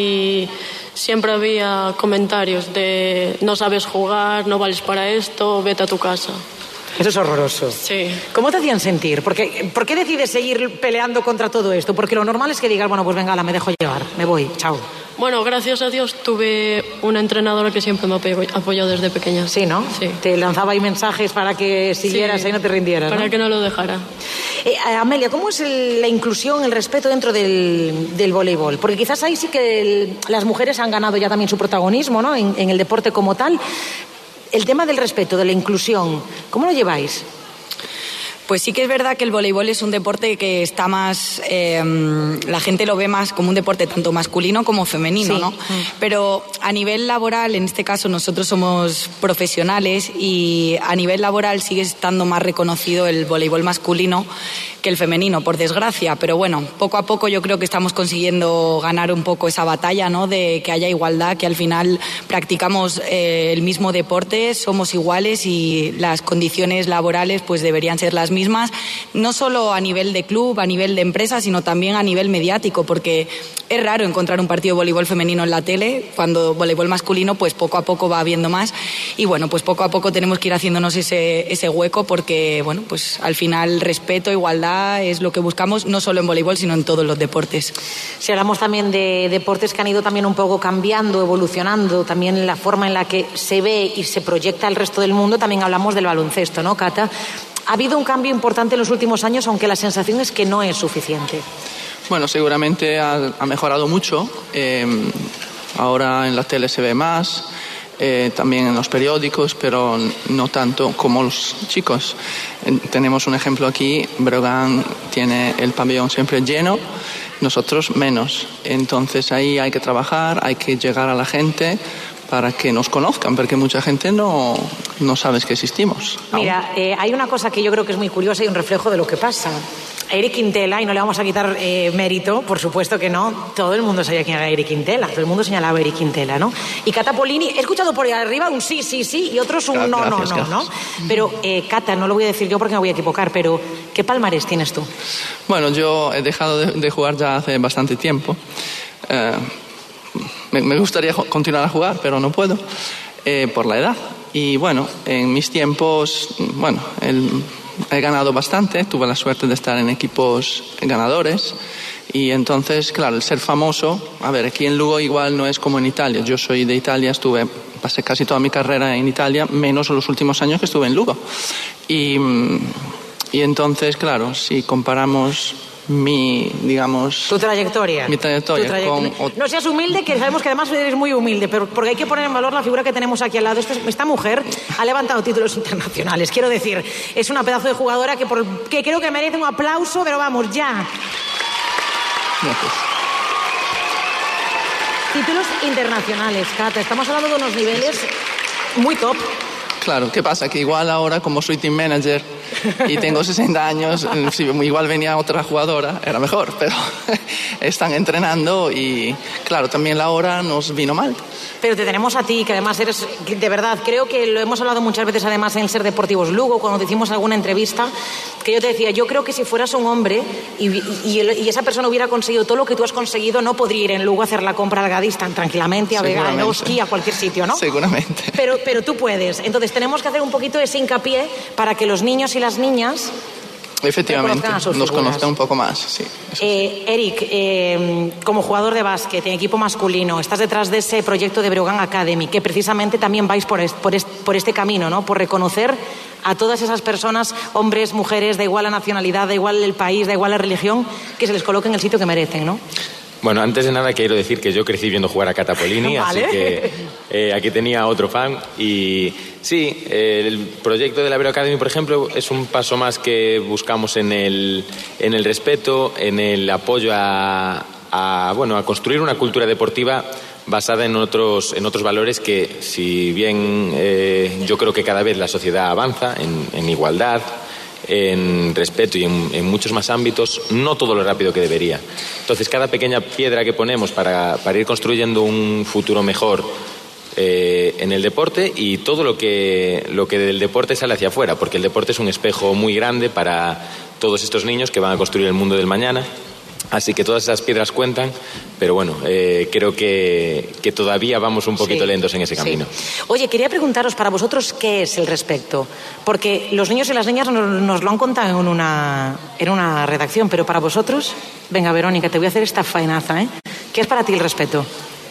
y siempre había comentarios de no sabes jugar, no vales para esto, vete a tu casa. Eso es horroroso. Sí. ¿Cómo te hacían sentir? Porque, ¿por qué decides seguir peleando contra todo esto? Porque lo normal es que digas, bueno, pues venga, la me dejo llevar, me voy, chao. Bueno, gracias a Dios tuve una entrenadora que siempre me apoyó desde pequeña. Sí, ¿no? Sí. Te lanzaba ahí mensajes para que siguieras sí, y no te rindieras, para ¿no? que no lo dejara. Eh, Amelia, ¿cómo es el, la inclusión, el respeto dentro del, del voleibol? Porque quizás ahí sí que el, las mujeres han ganado ya también su protagonismo, ¿no? En, en el deporte como tal. El tema del respeto, de la inclusión, ¿cómo lo lleváis? Pues sí que es verdad que el voleibol es un deporte que está más... Eh, la gente lo ve más como un deporte tanto masculino como femenino, sí. ¿no? Mm. Pero a nivel laboral, en este caso nosotros somos profesionales y a nivel laboral sigue estando más reconocido el voleibol masculino que el femenino, por desgracia. Pero bueno, poco a poco yo creo que estamos consiguiendo ganar un poco esa batalla, ¿no? De que haya igualdad, que al final practicamos eh, el mismo deporte, somos iguales y las condiciones laborales pues deberían ser las mismas, no solo a nivel de club, a nivel de empresa, sino también a nivel mediático, porque es raro encontrar un partido de voleibol femenino en la tele, cuando voleibol masculino pues poco a poco va habiendo más y bueno, pues poco a poco tenemos que ir haciéndonos ese, ese hueco porque bueno, pues al final respeto, igualdad es lo que buscamos, no solo en voleibol sino en todos los deportes. Si hablamos también de deportes que han ido también un poco cambiando, evolucionando, también la forma en la que se ve y se proyecta el resto del mundo, también hablamos del baloncesto, ¿no, Cata? Ha habido un cambio importante en los últimos años, aunque la sensación es que no es suficiente. Bueno, seguramente ha, ha mejorado mucho. Eh, ahora en la tele se ve más, eh, también en los periódicos, pero no tanto como los chicos. Eh, tenemos un ejemplo aquí, Breogán tiene el pabellón siempre lleno, nosotros menos. Entonces ahí hay que trabajar, hay que llegar a la gente para que nos conozcan, porque mucha gente no, no sabe que existimos. Mira, eh, hay una cosa que yo creo que es muy curiosa y un reflejo de lo que pasa. Eric Quintela, y no le vamos a quitar eh, mérito, por supuesto que no, todo el mundo sabía quién era Eric Quintela, todo el mundo señalaba a Eric Quintela, ¿no? Y Cata Polini, he escuchado por ahí arriba un sí, sí, sí, y otros un no, no, no, ¿no? Pero, eh, Cata, no lo voy a decir yo porque me voy a equivocar, pero ¿qué palmarés tienes tú? Bueno, yo he dejado de, de jugar ya hace bastante tiempo. Eh, me, me gustaría continuar a jugar, pero no puedo, eh, por la edad. Y bueno, en mis tiempos, bueno, el... he ganado bastante, tuve la suerte de estar en equipos ganadores y entonces, claro, el ser famoso, a ver, aquí en Lugo igual no es como en Italia, yo soy de Italia, estuve, pasé casi toda mi carrera en Italia, menos los últimos años que estuve en Lugo. Y, y entonces, claro, si comparamos mi, digamos... Tu trayectoria. Mi trayectoria. Tu trayectoria. Con... No seas humilde, que sabemos que además eres muy humilde, pero porque hay que poner en valor la figura que tenemos aquí al lado. Esta, esta mujer ha levantado títulos internacionales. Quiero decir, es una pedazo de jugadora que, por, que creo que merece un aplauso, pero vamos, ya. Gracias. Títulos internacionales, Cata. Estamos hablando de unos niveles muy top. Claro, ¿qué pasa? Que igual ahora, como soy team manager y tengo sesenta años, si igual venía otra jugadora, era mejor, pero están entrenando y, claro, también la hora nos vino mal. Pero te tenemos a ti, que además eres, de verdad, creo que lo hemos hablado muchas veces además en el Ser Deportivos Lugo, cuando te hicimos alguna entrevista, que yo te decía, yo creo que si fueras un hombre y, y, y esa persona hubiera conseguido todo lo que tú has conseguido, no podría ir en Lugo a hacer la compra al Gadis tan tranquilamente, a Veganovski, a cualquier sitio, ¿no? Seguramente. Pero, pero tú puedes. Entonces tenemos que hacer un poquito ese hincapié para que los niños y las niñas... Efectivamente, nos conozcan un poco más, sí. Eh, Eric, eh, como jugador de básquet en equipo masculino, estás detrás de ese proyecto de Breogán Academy, que precisamente también vais por, est, por, est, por este camino, ¿no? Por reconocer a todas esas personas, hombres, mujeres, da igual la nacionalidad, da igual el país, da igual la religión, que se les coloque en el sitio que merecen, ¿no? Bueno, antes de nada quiero decir que yo crecí viendo jugar a Cata Polini, vale. Así que eh, aquí tenía otro fan. Y sí, eh, el proyecto de la Breo Academy, por ejemplo, es un paso más que buscamos en el, en el respeto, en el apoyo a, a, bueno, a construir una cultura deportiva basada en otros, en otros valores que, si bien eh, yo creo que cada vez la sociedad avanza en, en igualdad, en respeto y en, en muchos más ámbitos, no todo lo rápido que debería. Entonces, cada pequeña piedra que ponemos para, para ir construyendo un futuro mejor eh, en el deporte, y todo lo que, lo que del deporte sale hacia afuera, porque el deporte es un espejo muy grande para todos estos niños que van a construir el mundo del mañana. Así que todas esas piedras cuentan, pero bueno, eh, creo que, que todavía vamos un poquito sí, lentos en ese camino. Sí. Oye, quería preguntaros para vosotros qué es el respeto, porque los niños y las niñas nos, nos lo han contado en una, en una redacción, pero para vosotros, venga Verónica, te voy a hacer esta faenaza, ¿eh? ¿Qué es para ti el respeto?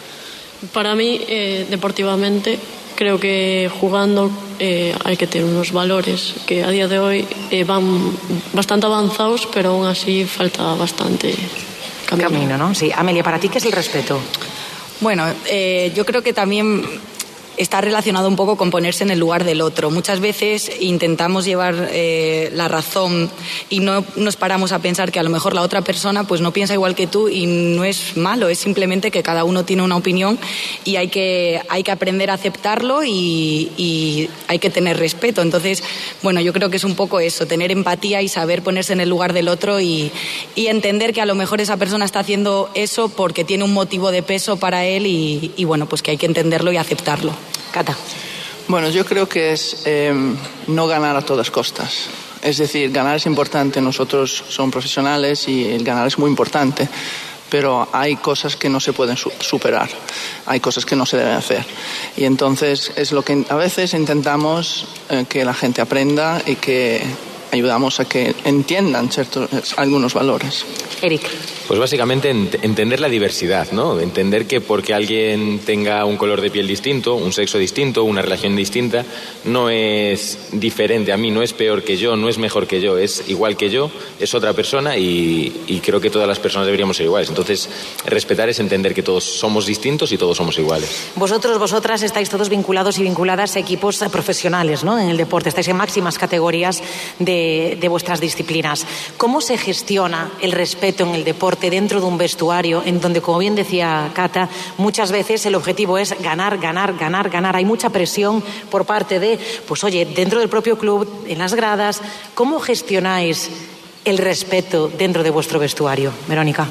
Para mí, eh, deportivamente, creo que jugando eh, hay que tener unos valores que a día de hoy eh, van bastante avanzados, pero aún así falta bastante camino. Camino, ¿no? Sí. Amelia, ¿para ti qué es el respeto? Bueno, eh, yo creo que también está relacionado un poco con ponerse en el lugar del otro. Muchas veces intentamos llevar eh, la razón y no nos paramos a pensar que a lo mejor la otra persona pues no piensa igual que tú, y no es malo, es simplemente que cada uno tiene una opinión y hay que, hay que aprender a aceptarlo y, y hay que tener respeto. Entonces, bueno, yo creo que es un poco eso, tener empatía y saber ponerse en el lugar del otro y, y entender que a lo mejor esa persona está haciendo eso porque tiene un motivo de peso para él y, y bueno, pues que hay que entenderlo y aceptarlo. Cata. Bueno, yo creo que es eh, no ganar a todas costas. Es decir, ganar es importante, nosotros somos profesionales y el ganar es muy importante, pero hay cosas que no se pueden superar, hay cosas que no se deben hacer. Y entonces es lo que a veces intentamos eh, que la gente aprenda y que ayudamos a que entiendan ciertos, algunos valores. Eric. Pues básicamente ent- entender la diversidad, ¿no? Entender que porque alguien tenga un color de piel distinto, un sexo distinto, una religión distinta, no es diferente a mí, no es peor que yo, no es mejor que yo, es igual que yo, es otra persona y, y creo que todas las personas deberíamos ser iguales. Entonces, respetar es entender que todos somos distintos y todos somos iguales. Vosotros, vosotras estáis todos vinculados y vinculadas a equipos profesionales, ¿no? En el deporte, estáis en máximas categorías de, de vuestras disciplinas. ¿Cómo se gestiona el respeto en el deporte dentro de un vestuario en donde, como bien decía Cata, muchas veces el objetivo es ganar, ganar, ganar, ganar? Hay mucha presión por parte de, pues oye, dentro del propio club, en las gradas. ¿Cómo gestionáis el respeto dentro de vuestro vestuario, Verónica?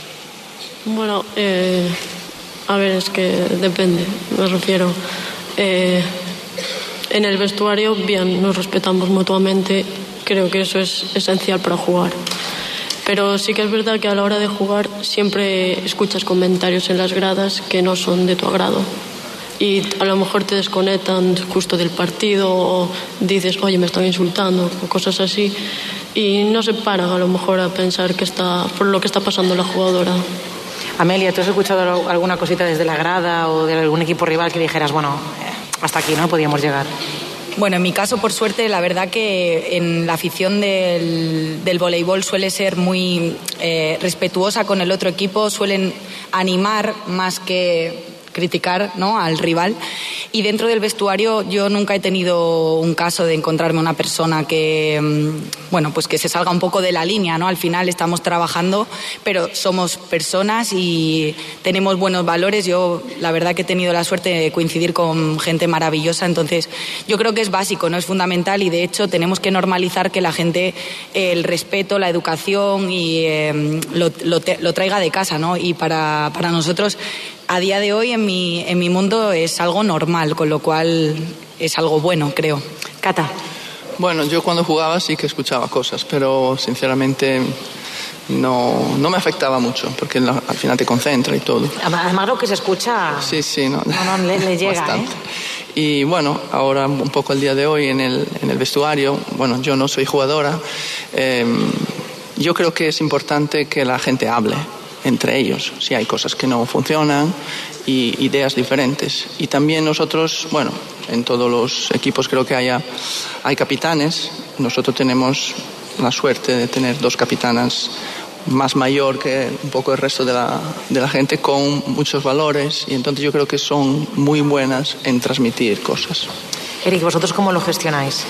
Bueno, eh, a ver, es que depende, me refiero. Eh, en el vestuario, bien, nos respetamos mutuamente, creo que eso es esencial para jugar. Pero sí que es verdad que a la hora de jugar siempre escuchas comentarios en las gradas que no son de tu agrado. Y a lo mejor te desconectan justo del partido o dices, oye, me están insultando o cosas así. Y no se paran a lo mejor a pensar que está, por lo que está pasando la jugadora. Amelia, ¿tú has escuchado alguna cosita desde la grada o de algún equipo rival que dijeras, bueno, hasta aquí no podíamos llegar? Bueno, en mi caso, por suerte, la verdad que en la afición del, del voleibol suele ser muy eh, respetuosa con el otro equipo, suelen animar más que, criticar, ¿no?, al rival. Y dentro del vestuario yo nunca he tenido un caso de encontrarme una persona que, bueno, pues que se salga un poco de la línea, ¿no? Al final estamos trabajando, pero somos personas y tenemos buenos valores. Yo la verdad que he tenido la suerte de coincidir con gente maravillosa, entonces yo creo que es básico, no es fundamental, y de hecho tenemos que normalizar que la gente eh, el respeto, la educación y eh, lo, lo, te, lo traiga de casa, ¿no? Y para, para nosotros a día de hoy en mi, en mi mundo es algo normal, con lo cual es algo bueno, creo. Cata. Bueno, yo cuando jugaba sí que escuchaba cosas, pero sinceramente no, no me afectaba mucho, porque al final te concentra y todo. Además lo que se escucha... Sí, sí, no, no, no le, le llega, bastante. ¿eh? Y bueno, ahora un poco el día de hoy en el, en el vestuario, bueno, yo no soy jugadora, eh, yo creo que es importante que la gente hable entre ellos, si hay cosas que no funcionan y ideas diferentes. Y también nosotros, bueno, en todos los equipos creo que haya, hay capitanes. Nosotros tenemos la suerte de tener dos capitanas más mayor que un poco el resto de la, de la gente, con muchos valores, y entonces yo creo que son muy buenas en transmitir cosas. Eric, ¿vosotros cómo lo gestionáis?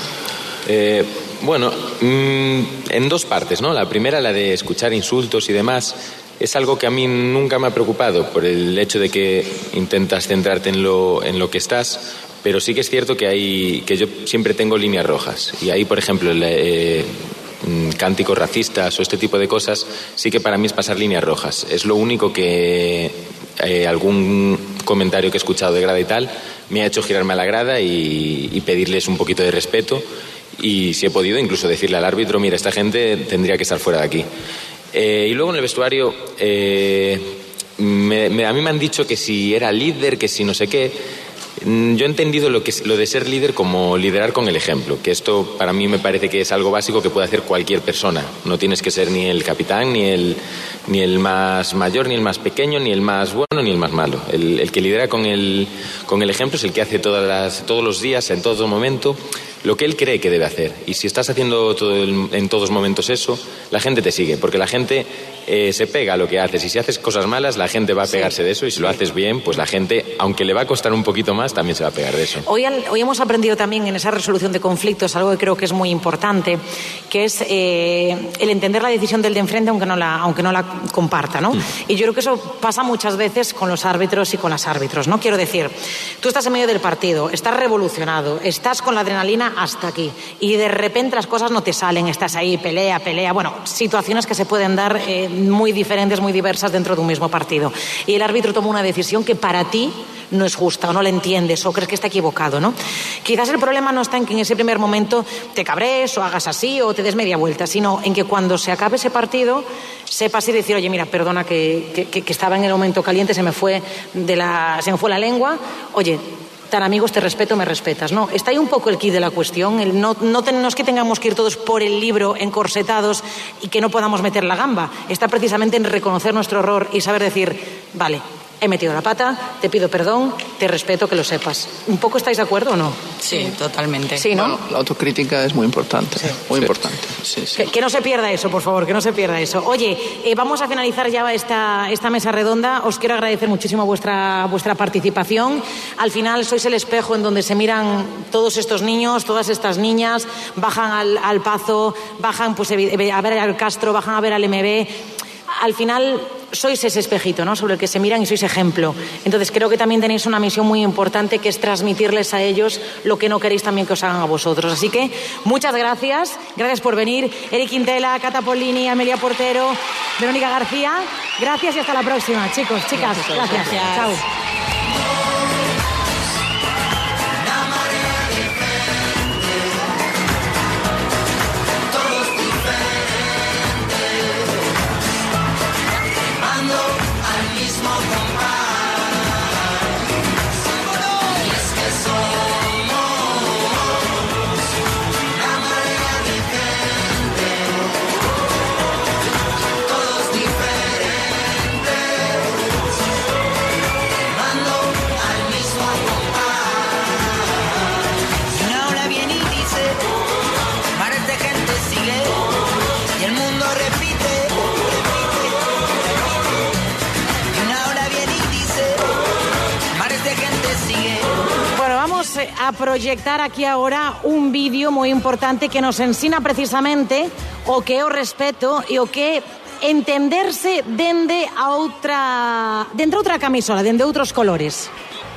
Eh, bueno, mmm, en dos partes, ¿no? La primera, la de escuchar insultos y demás, es algo que a mí nunca me ha preocupado por el hecho de que intentas centrarte en lo, en lo que estás, pero sí que es cierto que, hay, que yo siempre tengo líneas rojas. Y ahí, por ejemplo, eh, cánticos racistas o este tipo de cosas, sí que para mí es pasar líneas rojas. Es lo único que eh, algún comentario que he escuchado de grada y tal me ha hecho girarme a la grada y, y pedirles un poquito de respeto. Y si he podido, incluso decirle al árbitro, mira, esta gente tendría que estar fuera de aquí. Eh, y luego en el vestuario, eh, me, me, a mí me han dicho que si era líder, que si no sé qué. Yo he entendido lo, que, lo de ser líder como liderar con el ejemplo, que esto para mí me parece que es algo básico que puede hacer cualquier persona. No tienes que ser ni el capitán, ni el, ni el más mayor, ni el más pequeño, ni el más bueno, ni el más malo. El, el que lidera con el, con el ejemplo es el que hace todas las, todos los días, en todo momento, lo que él cree que debe hacer. Y si estás haciendo todo el, en todos momentos eso, la gente te sigue, porque la gente eh, se pega a lo que haces. Y si haces cosas malas, la gente va a pegarse sí. de eso, y si lo haces bien, pues la gente, aunque le va a costar un poquito más, también se va a pegar de eso. Hoy, hoy hemos aprendido también en esa resolución de conflictos algo que creo que es muy importante, que es eh, el entender la decisión del de enfrente aunque no la, aunque no la comparta, ¿no? Mm. Y yo creo que eso pasa muchas veces con los árbitros y con las árbitros, ¿no? Quiero decir, tú estás en medio del partido, estás revolucionado, estás con la adrenalina hasta aquí, y de repente las cosas no te salen, estás ahí, pelea, pelea, bueno, situaciones que se pueden dar eh, muy diferentes, muy diversas dentro de un mismo partido. Y el árbitro toma una decisión que para ti no es justa, o no la entiendes, o crees que está equivocado, ¿no? Quizás el problema no está en que en ese primer momento te cabres o hagas así o te des media vuelta, sino en que cuando se acabe ese partido sepas y decir, oye, mira, perdona que, que, que estaba en el momento caliente, se me fue de la, se me fue la lengua, oye, tan amigos, te respeto, me respetas, ¿no? Está ahí un poco el quid de la cuestión, el no, no, ten, no es que tengamos que ir todos por el libro encorsetados y que no podamos meter la gamba, está precisamente en reconocer nuestro error y saber decir, vale, he metido la pata, te pido perdón, te respeto, que lo sepas. ¿Un poco estáis de acuerdo o no? Sí, totalmente. Sí, ¿no? Bueno, la autocrítica es muy importante, sí. muy sí. importante. Sí, sí. Que, que no se pierda eso, por favor, que no se pierda eso. Oye, eh, vamos a finalizar ya esta, esta mesa redonda. Os quiero agradecer muchísimo vuestra, vuestra participación. Al final sois el espejo en donde se miran todos estos niños, todas estas niñas, bajan al, al Pazo, bajan pues, a ver al Castro, bajan a ver al M B. Al final sois ese espejito, ¿no?, sobre el que se miran, y sois ejemplo. Entonces creo que también tenéis una misión muy importante, que es transmitirles a ellos lo que no queréis también que os hagan a vosotros. Así que muchas gracias, gracias por venir. Eric Quintela, Cata Pollini, Amelia Portero, Verónica García, gracias y hasta la próxima, chicos, chicas, gracias. gracias. gracias. Chao. a proyectar aquí ahora un vídeo moi importante que nos ensina precisamente o que é o respeto e o que é entenderse dende a outra dende outra camisola, dende outros colores.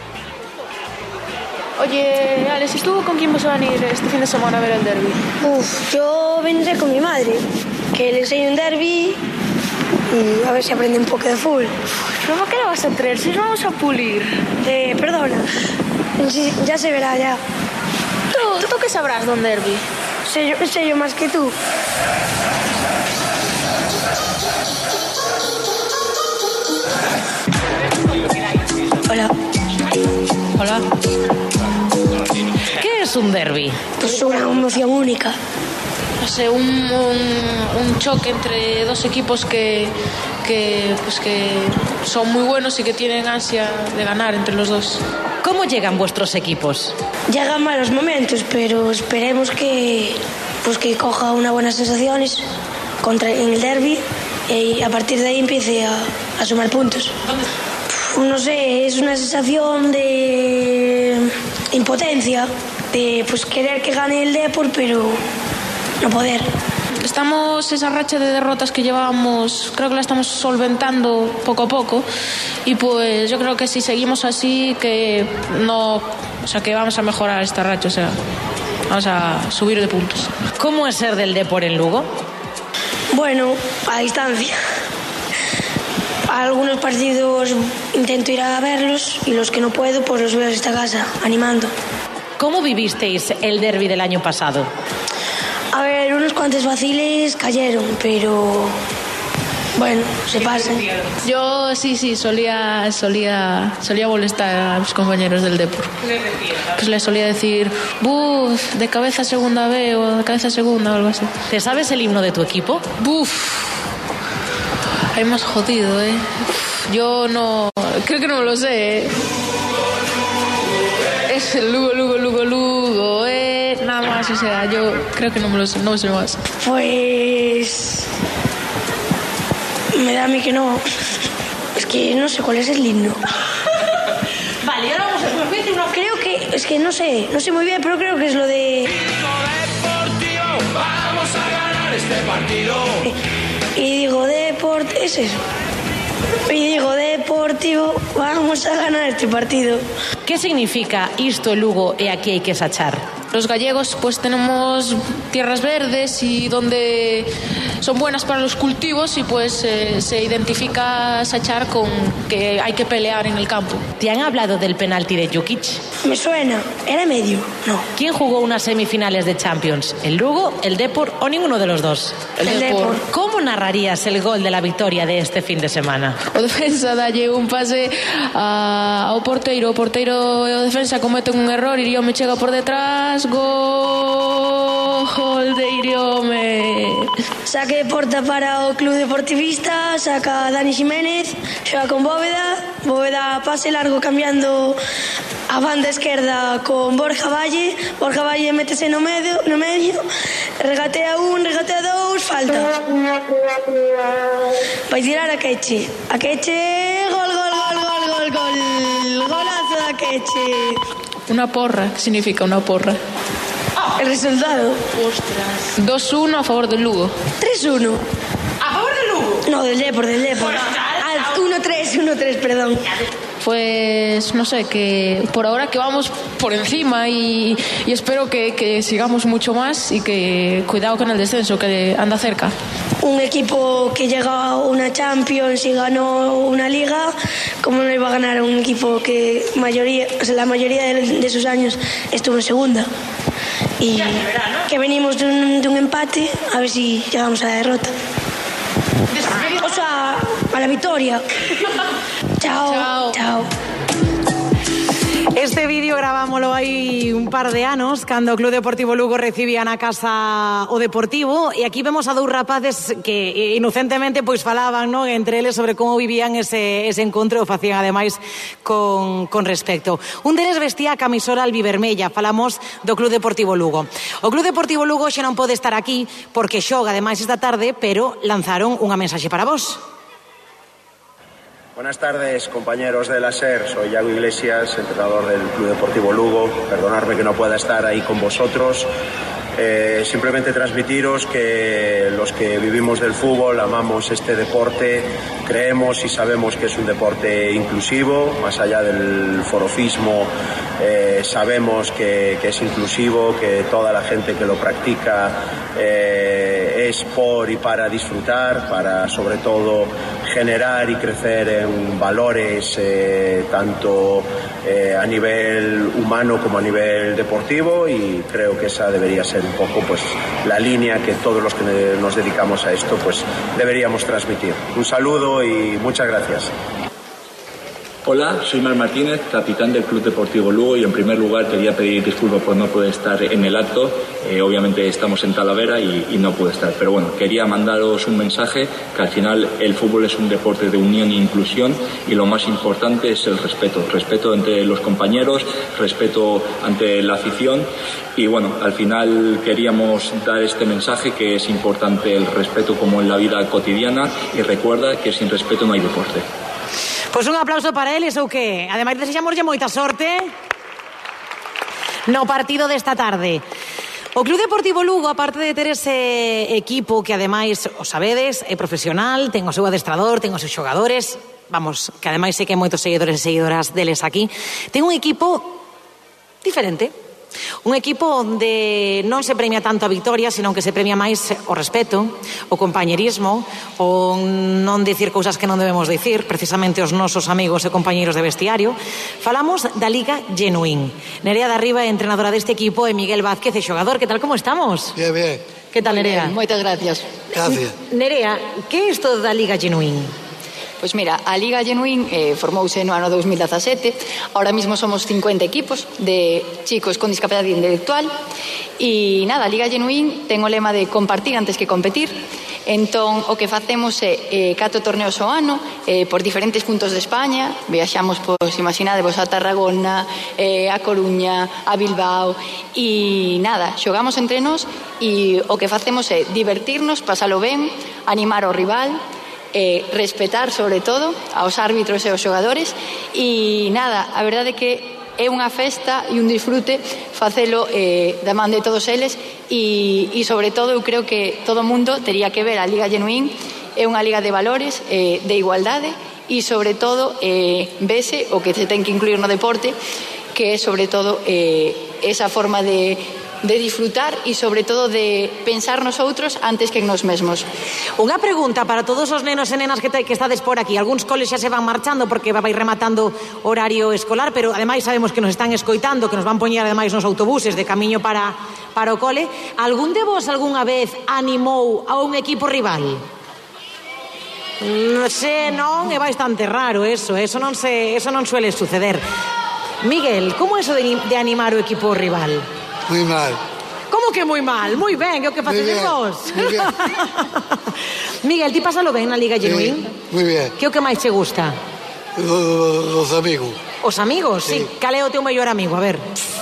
Oye, Alex, ¿y tú con quién vas a venir este fin de semana a ver el derbi? Uf, yo vendré con mi madre, que le enseño un derbi y a ver si aprende un poco de fútbol. ¿Cómo que le vas a traer? Si nos vamos a pulir. Eh, perdona, sí, ya se verá, ya. ¿Tú, ¿tú qué sabrás de un derbi? Sé yo, sé yo más que tú. Hola. Hola. ¿Qué es un derbi? Pues una emoción única. No sé, un, un, un choque entre dos equipos que, que, pues que son muy buenos y que tienen ansia de ganar entre los dos. ¿Cómo llegan vuestros equipos? Llegan malos momentos, pero esperemos que, pues que coja unas buenas sensaciones contra, en el derbi y a partir de ahí empiece a, a sumar puntos. No sé, es una sensación de impotencia, de pues querer que gane el Depor, pero no poder. Estamos, esa racha de derrotas que llevábamos, creo que la estamos solventando poco a poco y pues yo creo que si seguimos así, que no, o sea, que vamos a mejorar esta racha, o sea, vamos a subir de puntos. ¿Cómo es ser del Depor en Lugo? Bueno, a distancia. A algunos partidos intento ir a verlos y los que no puedo, pues los veo en esta casa, animando. ¿Cómo vivisteis el derbi del año pasado? A ver, unos cuantos vaciles cayeron, pero bueno, se pasan. Yo sí, sí, solía, solía, solía molestar a mis compañeros del Depor. Pues les solía decir, buf, de cabeza segunda B o de cabeza segunda o algo así. ¿Te sabes el himno de tu equipo? Buf. Hay más jodido, ¿eh? Yo no... Creo que no me lo sé, ¿eh? Es el Lugo, Lugo, Lugo, Lugo, ¿eh? Nada más, o sea, yo creo que no me lo sé, no me sé más. Pues... Me da a mí que no. Es que no sé cuál es el himno. Vale, ahora vamos a hacer una... Creo que... Es que no sé, no sé muy bien, pero creo que es lo de... Vamos a ganar este partido. Y digo, Deport, es eso. Y digo, Deportivo, vamos a ganar este partido. ¿Qué significa isto Lugo e aquí hai que sachar? Los gallegos pues tenemos tierras verdes y donde son buenas para los cultivos y pues eh, se identifica Sachar con que hay que pelear en el campo. ¿Te han hablado del penalti de Jukic? Me suena, era medio, no. ¿Quién jugó unas semifinales de Champions? ¿El Lugo, el Depor o ninguno de los dos? El, el Depor. ¿Cómo narrarías el gol de la victoria de este fin de semana? O defensa dalle un pase a, ao porteiro, o porteiro e o defensa cometen un error, Iriome chega por detrás, gol de Iriome. Saque de porta para o Club Deportivista, saca Dani Ximénez, xoga con Bóveda, Bóveda pase largo cambiando a banda esquerda con Borja Valle, Borja Valle métese no medio, no medio, regatea un, regatea dous, falta. Vai tirar a Queche, a Queche, gol, gol, gol, gol, gol, gol, golazo da Queche. Una porra, ¿qué significa una porra? El resultado. Ostras. dos uno a favor del Lugo. tres uno. ¿A favor del Lugo? No, del Depor, del Depor. Ah, uno tres, uno tres, perdón. Pues no sé, que por ahora que vamos por encima y, y espero que, que sigamos mucho más y que cuidado con el descenso que anda cerca. Un equipo que llega a una Champions y ganó una Liga, ¿cómo no iba a ganar un equipo que mayoría, o sea, la mayoría de, de sus años estuvo en segunda? Y que venimos de un, de un empate, a ver si llegamos a la derrota. O sea, a la victoria. Chao. Chao. Chao. Este vídeo gravámoslo hai un par de anos cando o Club Deportivo Lugo recibía na casa o Deportivo e aquí vemos a dous rapaces que inocentemente pois falaban, non, entre eles sobre como vivían ese, ese encontro e o facían ademais con, con respecto. Un deles vestía a camisola albivermella, falamos do Club Deportivo Lugo. O Club Deportivo Lugo xa non pode estar aquí porque xoga ademais esta tarde, pero lanzaron unha mensaxe para vos. Buenas tardes, compañeros de la SER. Soy Iago Iglesias, entrenador del Club Deportivo Lugo. Perdonadme que no pueda estar ahí con vosotros. Eh, simplemente transmitiros que los que vivimos del fútbol amamos este deporte, creemos y sabemos que es un deporte inclusivo, más allá del forofismo, eh, sabemos que, que es inclusivo, que toda la gente que lo practica eh, es por y para disfrutar, para sobre todo generar y crecer en valores eh, tanto eh, a nivel humano como a nivel deportivo, y creo que esa debería ser un poco pues la línea que todos los que nos dedicamos a esto pues deberíamos transmitir. Un saludo y muchas gracias. Hola, soy Mar Martínez, capitán del Club Deportivo Lugo, y en primer lugar quería pedir disculpas por no poder estar en el acto. Eh, obviamente estamos en Talavera y, y no pude estar, pero bueno, quería mandaros un mensaje que al final el fútbol es un deporte de unión e inclusión, y lo más importante es el respeto, respeto entre los compañeros, respeto ante la afición, y bueno, al final queríamos dar este mensaje, que es importante el respeto como en la vida cotidiana, y recuerda que sin respeto no hay deporte. Pois un aplauso para eles, ou que? Ademais, desexamoslle moita sorte no partido desta tarde. O Club Deportivo Lugo, aparte de ter ese equipo que ademais, o sabedes, é profesional, ten o seu adestrador, ten os seus xogadores, vamos, que ademais sei que hai moitos seguidores e seguidoras deles aquí, ten un equipo diferente. Un equipo onde non se premia tanto a victoria, senón que se premia máis o respeto, o compañerismo, o non dicir cousas que non debemos dicir, precisamente os nosos amigos e compañeiros de vestiario. Falamos da Liga Genuín. Nerea de Arriba é entrenadora deste equipo, e Miguel Vázquez é xogador. Que tal, como estamos? Bien, bien. Que tal, Nerea? Bien, moitas gracias. Gracias. Nerea, que é isto da Liga Genuín? Pois mira, a Liga Genuín eh, formouse no ano dos mil dezasete. Ahora mismo somos cincuenta equipos de chicos con discapacidade intelectual, e nada, a Liga Genuín ten o lema de compartir antes que competir. Entón, o que facemos é eh, catro torneos ao ano eh, por diferentes puntos de España. Viaxamos, pois, imaginadevos a Tarragona, eh, a Coruña, a Bilbao, e nada, xogamos entre nós, e o que facemos é divertirnos, pasalo ben, animar ao rival, Eh, respetar sobre todo aos árbitros e aos xogadores, e nada, a verdade é que é unha festa e un disfrute facelo eh, da man de todos eles, e, e sobre todo eu creo que todo o mundo tería que ver a Liga Genuín. É unha liga de valores, eh, de igualdade, e sobre todo eh, vese o que se ten que incluir no deporte, que é sobre todo eh, esa forma de de disfrutar e sobre todo de pensar nos outros antes que en nos mesmos. Unha pregunta para todos os nenos e nenas que, te, que estades por aquí. Algúns coles xa se van marchando porque vai rematando horario escolar, pero ademais sabemos que nos están escoitando, que nos van poñer ademais nos autobuses de camiño para, para o cole. Algún de vos algunha vez animou a un equipo rival? Non sei, non, é bastante raro eso, eso non se, eso non suele suceder. Miguel, como é eso de, de animar o equipo rival? Muy mal. Como que moi mal? Moi ben, é o que facedes vos. Miguel, ti pásalo ben na Liga Genuín? Sí, moi ben. Que é o que máis che gusta? Os amigos. Os amigos, sí. sí. Cal é o teu mellor amigo? A ver.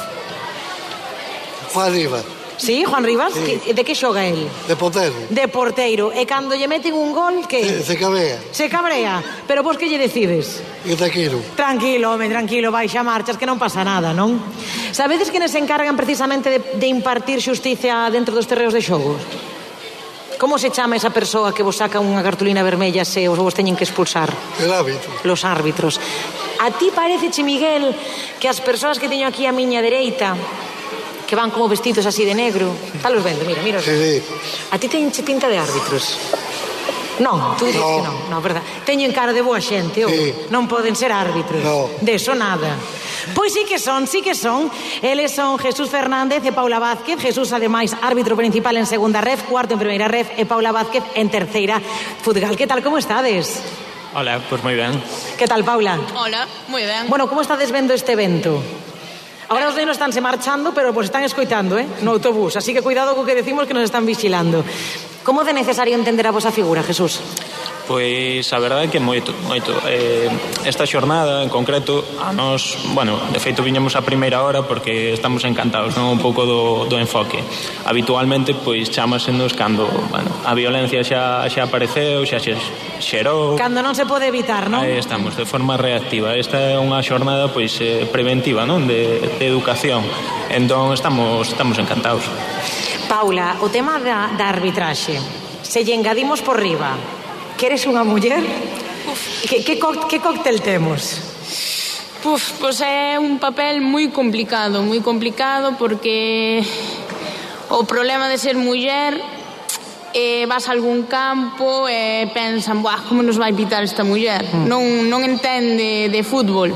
Juan Rivas. Sí, Juan Rivas? Sí. Que, de que xoga el? De porteiro. De porteiro. E cando lle meten un gol, que? Se, se cabrea. Se cabrea. Pero vos que lle decides? E tranquilo. Tranquilo, home, tranquilo, baixa marchas, que non pasa nada, non? Sabedes que nos encargan precisamente de, de impartir xusticia dentro dos terreos de xogos? Como se chama esa persoa que vos saca unha cartulina vermella se os vos teñen que expulsar? El árbitro. Los árbitros. A ti pareceche, Miguel, que as persoas que teño aquí a miña dereita, que van como vestidos así de negro, está los vendo, mira, mira. Sí, sí. A ti teñenche pinta de árbitros? Non, tú dices no. que non, non, verdad. Teñen cara de boa xente, ou sí. Non poden ser árbitros. No. De eso nada. Pois sí que son, sí que son. Eles son Jesús Fernández e Paula Vázquez. Jesús, ademais, árbitro principal en segunda ref, cuarto en primeira ref, e Paula Vázquez en terceira futgal. Que tal, como estades? Hola, pues moi ben. Que tal, Paula? Hola, moi ben. Bueno, como estades vendo este evento? Agora os nenos estánse marchando, pero pues están escoitando, eh, no autobús, así que cuidado co que decimos, que nos están vigilando. Como de necesario entender a vosa figura, Jesús? Pois a verdade é que moito, moito. Eh, esta xornada en concreto a nós, bueno, de feito viñamos a primeira hora porque estamos encantados, non, un pouco do, do enfoque. Habitualmente pois chámasenos cando, bueno, a violencia xa xa apareceu, xa xa xerou. Cando non se pode evitar, non? Aí estamos, de forma reactiva. Esta é unha xornada pois eh, preventiva, non, de, de educación. Entón estamos estamos encantados. Paula, o tema da, da arbitraxe, se lle engadimos por riba, queres unha muller? Que, que, co, que cóctel temos? Puf, pois é un papel moi complicado, moi complicado porque o problema de ser muller eh, vas a algún campo e eh, pensan, buah, como nos vai pitar esta muller? Mm. Non, non entende de fútbol.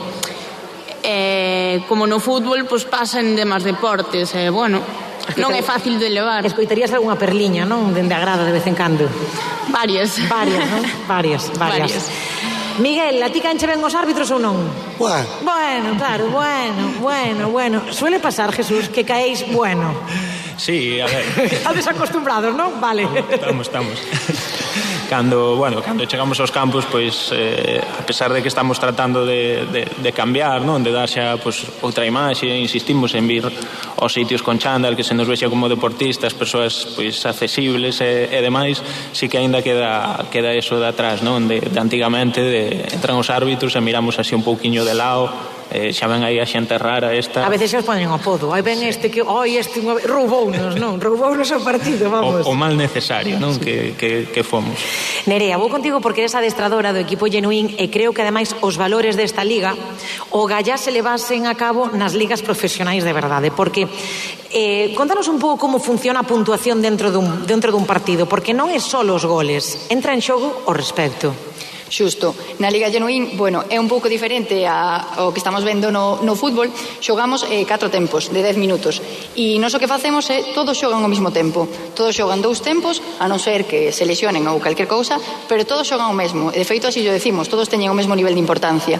Eh, como no fútbol, pois pasa en demás deportes, eh, bueno, non é fácil de levar. Escoitarías algunha perliña, non? Dende a grada de vez en cando. Varias. Varias, non? Varias, varias. varias. Miguel, a ti canche ben os árbitros ou non? Bueno. Bueno, claro, bueno, bueno, bueno. Suele pasar, Jesús, que caéis bueno. Sí, a ver. Estades acostumbrados, non? Vale. Estamos, estamos. Cando, bueno, cando chegamos aos campos, pois, eh, a pesar de que estamos tratando de, de, de cambiar, non? De dar xa, pois, outra imaxe, insistimos en vir aos sitios con chándal, que se nos vexa como deportistas, persoas, pois, accesibles e, e demais, si que aínda queda, queda eso de atrás, non? De, de antigamente, de entran os árbitros e miramos así un pouquiño de lado, eh, xa ven aí a xente rara esta. A veces xa os poñen ao podo. Aí ven este que, oi, este roubounos, non? Roubounos o partido, vamos. O, o mal necesario, non? Que, que, que fomos. Nerea, vou contigo porque eres adestradora do equipo Genuín e creo que ademais os valores desta liga o gallá se levasen a cabo nas ligas profesionais de verdade, porque eh, contanos un pouco como funciona a puntuación dentro dun, dentro dun partido, porque non é só os goles, entra en xogo o respecto. Xusto, na Liga Genuín, bueno, é un pouco diferente a, ao que estamos vendo no, no fútbol. Xogamos eh, catro tempos de dez minutos e nós o que facemos é todos xogan ao mesmo tempo, todos xogan dous tempos, a non ser que se lesionen ou calquer cousa, pero todos xogan o mesmo, e de feito así o decimos, todos teñen o mesmo nivel de importancia.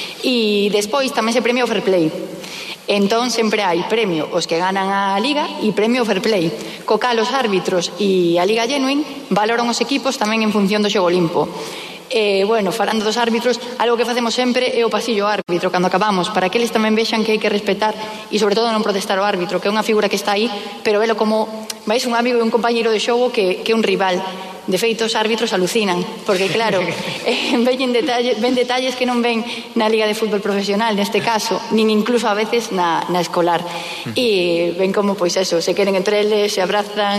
E despois tamén se premia o fair play. Entón sempre hai premio os que ganan a Liga e premio o fair play, co cal os árbitros e a Liga Genuín valoran os equipos tamén en función do xogo limpo. E, bueno, falando dos árbitros, algo que facemos sempre é o pasillo árbitro cando acabamos, para que eles tamén vexan que hai que respetar e sobre todo non protestar o árbitro, que é unha figura que está aí, pero velo como vais un amigo e un compañeiro de xogo que, que é un rival. De feito, os árbitros alucinan, porque claro, eh, ven, detalles, ven detalles que non ven na Liga de Fútbol Profesional, neste caso, nin incluso a veces na, na escolar. E ven como, pois eso, se queren entre eles, se abrazan,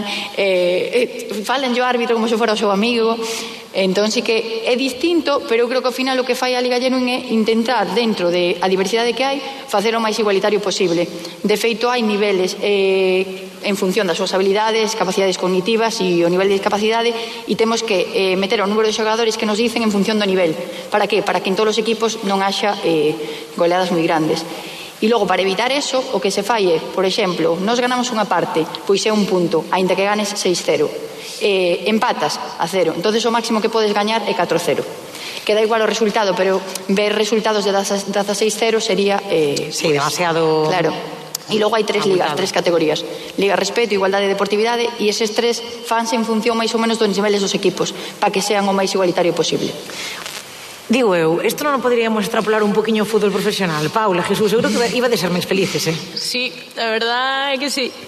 eh, eh, falan yo árbitro como se fora o seu amigo. Entón, sí que é distinto, pero eu creo que ao final o que fai a Liga Genuín é intentar, dentro de a diversidade que hai, facer o máis igualitario posible. De feito, hai niveles eh, en función das súas habilidades, capacidades cognitivas e o nivel de discapacidade, e temos que eh, meter o número de xogadores que nos dicen en función do nivel. Para que? Para que en todos os equipos non haxa eh, goleadas moi grandes. E logo, para evitar eso, o que se fai é, por exemplo, nos ganamos unha parte, pois é un punto, aínda que ganes seis cero. Eh, empatas a cero, entonces o máximo que podes gañar é catro cero. Queda igual o resultado, pero ver resultados de dieciséis cero sería eh, sí, pues, demasiado. Claro. E logo hai tres ligas, tres categorías: Liga Respeto, Igualdade e Deportividade, e eses tres fanse en función máis ou menos dos niveles dos equipos, para que sean o máis igualitario posible. Digo eu, isto non o poderíamos extrapolar un poquinho ao fútbol profesional. Paula, Jesús, eu creo que iba de ser máis felices, eh? Sí, a verdade é que sí.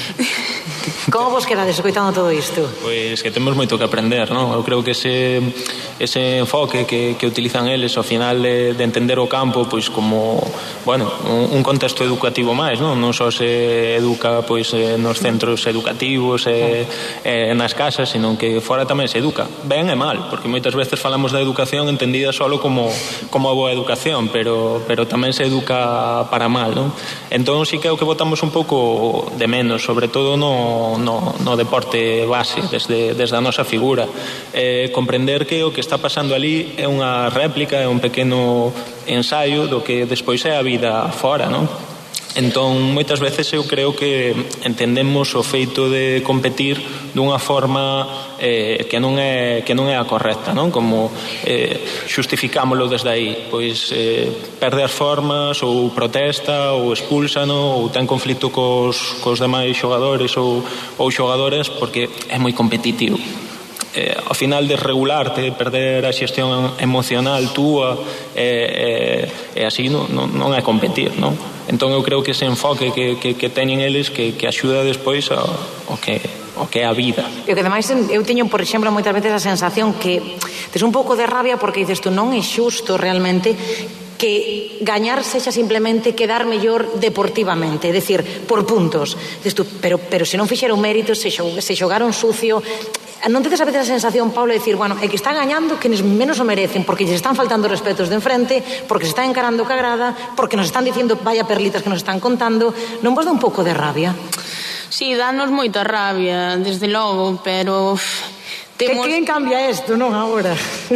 Como vos quedades escoitando todo isto? Pois que temos moito que aprender, non? Eu creo que ese, ese enfoque que, que utilizan eles ao final de, de entender o campo pois como, bueno, un, un contexto educativo máis, non? Non só se educa pois nos centros educativos e, e nas casas, senón que fora tamén se educa, ben e mal, porque moitas veces falamos da educación entendida solo como, como a boa educación, pero, pero tamén se educa para mal, non? Entón sí que é o que botamos un pouco de menos, sobre todo no, no, no deporte base, desde, desde a nosa figura. Eh, comprender que o que está pasando ali é unha réplica, é un pequeno ensaio do que despois é a vida fora, non? Entón, moitas veces eu creo que entendemos o feito de competir dunha forma eh, que non é que non é a correcta, non? Como eh, xustificámolo desde aí, pois eh, perde as formas ou protesta ou expúlsano ou ten conflito cos, cos demais xogadores ou, ou xogadoras porque é moi competitivo. eh, ao final desregularte, perder a xestión emocional túa, e eh, eh, así non, non, non é competir, non? Entón eu creo que ese enfoque que, que, que teñen eles que, que axuda despois ao, ao que o que é a vida. E que ademais eu teño, por exemplo, moitas veces a sensación que tes un pouco de rabia porque dices tú non é xusto realmente que gañar sexa simplemente quedar mellor deportivamente, é dicir, por puntos. Dices tú, pero, pero se non fixeron méritos, se, xog, se xogaron sucio. Non tedes a veces a sensación, Pablo, de dicir, bueno, é que están gañando quenes menos o merecen, porque lles están faltando respetos de enfrente, porque se están encarando ca grada, porque nos están dicindo vaya perlitas que nos están contando. Non vos dá un pouco de rabia? Sí, danos moita rabia, desde logo, pero... Temos... Que quen cambia isto, non agora?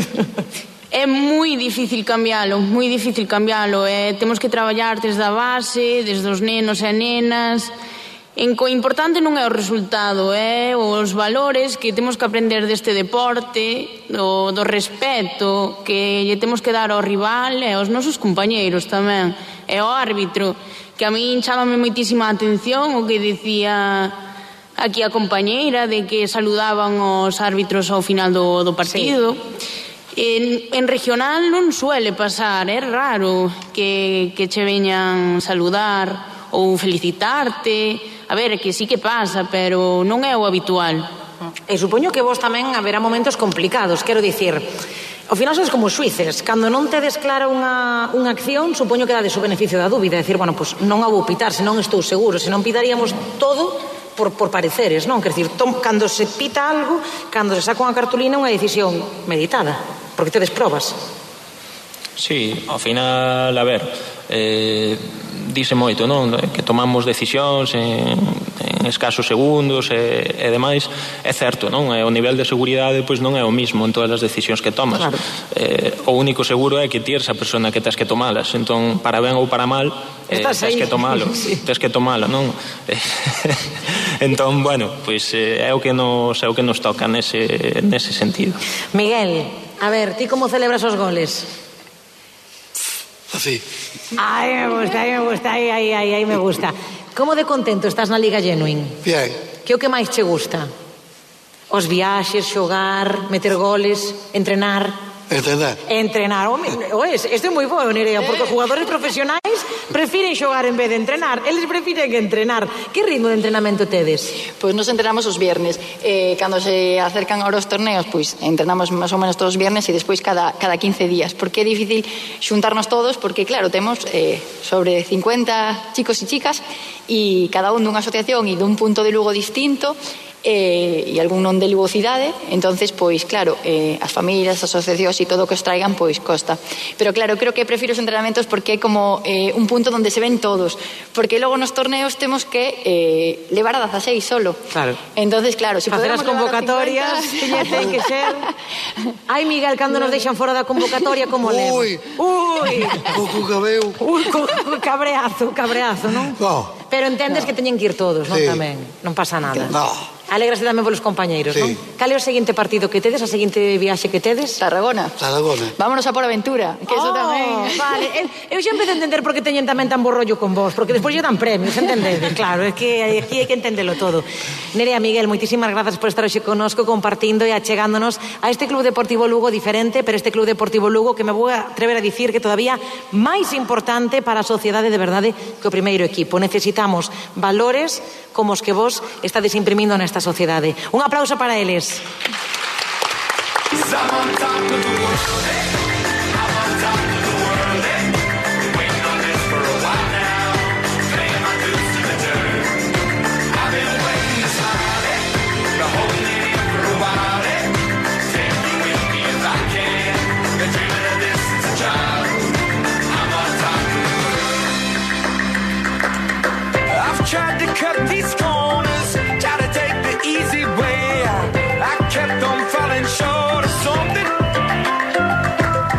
É moi difícil cambiálo, moi difícil cambiálo. Eh, temos que traballar desde a base, desde os nenos e nenas. En co importante non é o resultado, é os valores que temos que aprender deste deporte, do, do respeto que lle temos que dar ao rival e aos nosos compañeiros tamén, e ao árbitro, que a min chámame moitísima atención o que dicía aquí a compañeira de que saludaban os árbitros ao final do, do partido. Sí. En, en regional non suele pasar, é raro que, que che veñan saludar ou felicitarte. A ver, que sí que pasa, pero non é o habitual. E supoño que vos tamén haberá momentos complicados, quero dicir, ao final sois como xuíces, cando non tedes clara unha, unha acción, supoño que dades o beneficio da dúbida, decir, bueno, pues non a vou pitar, se non estou seguro, se non pitaríamos todo por, por pareceres, non? Quer dicir, tom, cando se pita algo, cando se saca unha cartulina, unha decisión meditada, porque tedes probas. Sí, ao final, a ver, eh, dice moito, non? Que tomamos decisións en, en escasos segundos e, e demais. É certo, non? O nivel de seguridade pois non é o mismo en todas as decisións que tomas. Claro. Eh, o único seguro é que ti eres a persona que tens que tomalas. Entón, para ben ou para mal, eh, tens que tomalo. Sí. Tens que tomalo, non? Entón, bueno, pois eh, é o que nos é o que nos toca nese nese sentido. Miguel, a ver, ti como celebras os goles? Así. Ai, me gusta, ai, me gusta, ai, ai, ai, ai, me gusta. Como de contento estás na Liga Genuín? Bien. Que o que máis che gusta? Os viaxes, xogar, meter goles, entrenar? Entrenar. Entrenar. Oes, isto é moi bo, Nerea, porque os jugadores profesionais prefiren xogar en vez de entrenar. Eles prefiren entrenar. Que ritmo de entrenamento tedes? Pois nos entrenamos os viernes. Eh, cando se acercan ahora os torneos, pois entrenamos máis ou menos todos os viernes e despois cada, cada quince días. Porque é difícil xuntarnos todos, porque claro, temos eh, sobre cincuenta chicos e chicas e cada un dunha asociación e dun punto de Lugo distinto. Eh, e algún non de lugocidade, entonces pois claro, eh, as familias, as asociacións e todo o que os traigan pois costa, pero claro, creo que prefiro os entrenamentos porque é como eh, un punto onde se ven todos, porque logo nos torneos temos que eh, levar a dezaseis solo, claro. Entonces claro, se si facer as convocatorias ten que ser. Ai, Miguel, cando nos deixan fora da convocatoria, como leva? Ui, ui, co cabeu, ui, co cabreazo, cabreazo, non? No. Pero entendes no. que teñen que ir todos, non? Sí. Tamén, non pasa nada. No. Alégrase tamén polos compañeiros, sí. Non? Cal é o seguinte partido que tedes, a seguinte viaxe que tedes? Tarragona. Tarragona. Vámonos a por aventura, que eso oh, tamén. Vale, eu, eu xa empezo a entender por que teñen tamén tan bo rollo con vos, porque despois lle dan premios, entendedes? Claro, é que aquí hai que entendelo todo. Nerea, Miguel, moitísimas grazas por estar hoxe connosco, compartindo e achegándonos a este Club Deportivo Lugo diferente, pero este Club Deportivo Lugo que me vou a atrever a dicir que todavía máis importante para a sociedade de verdade que o primeiro equipo. Necesitamos valores como os que vos estades imprimindo nesta sociedade. Un aplauso para eles. Tried to cut these corners, tried to take the easy way. I kept on falling short of something.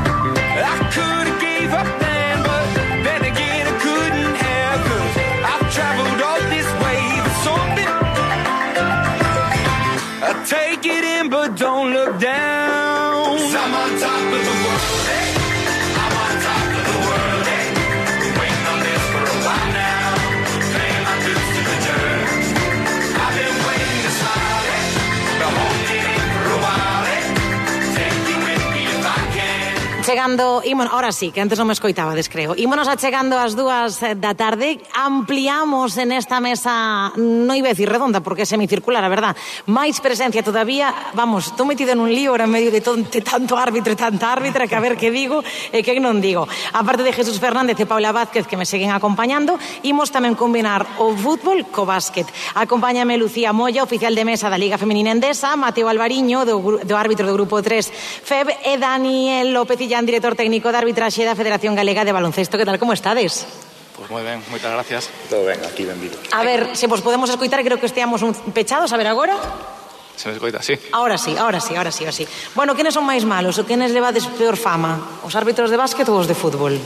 achegando, ímonos, ahora sí, que antes non me escoitabades, creo. Ímonos achegando ás dúas da tarde, ampliamos en esta mesa, non iba a decir redonda, porque é semicircular, a verdad, máis presencia todavía, vamos, estou metido en un lío ahora en medio de, todo, de tanto árbitro e tanta árbitra, que a ver que digo e que non digo. Aparte de Jesús Fernández e Paula Vázquez, que me seguen acompañando, imos tamén combinar o fútbol co básquet. Acompáñame Lucía Moya, oficial de mesa da Liga Femenina Endesa, Mateo Alvariño, do, do árbitro do Grupo tres F E B, e Daniel López Illán, director técnico de arbitraxe da Federación Galega de Baloncesto. Que tal, como estades? Pues moi ben, moitas gracias. Todo ben, aquí benvido. A ver, se vos podemos escoitar, creo que esteamos un pechados, a ver agora. Se me escoita, sí. Ahora sí, ahora sí, ahora sí, ahora sí. Bueno, quenes son máis malos ou quenes levades peor fama? Os árbitros de básquet ou os de fútbol?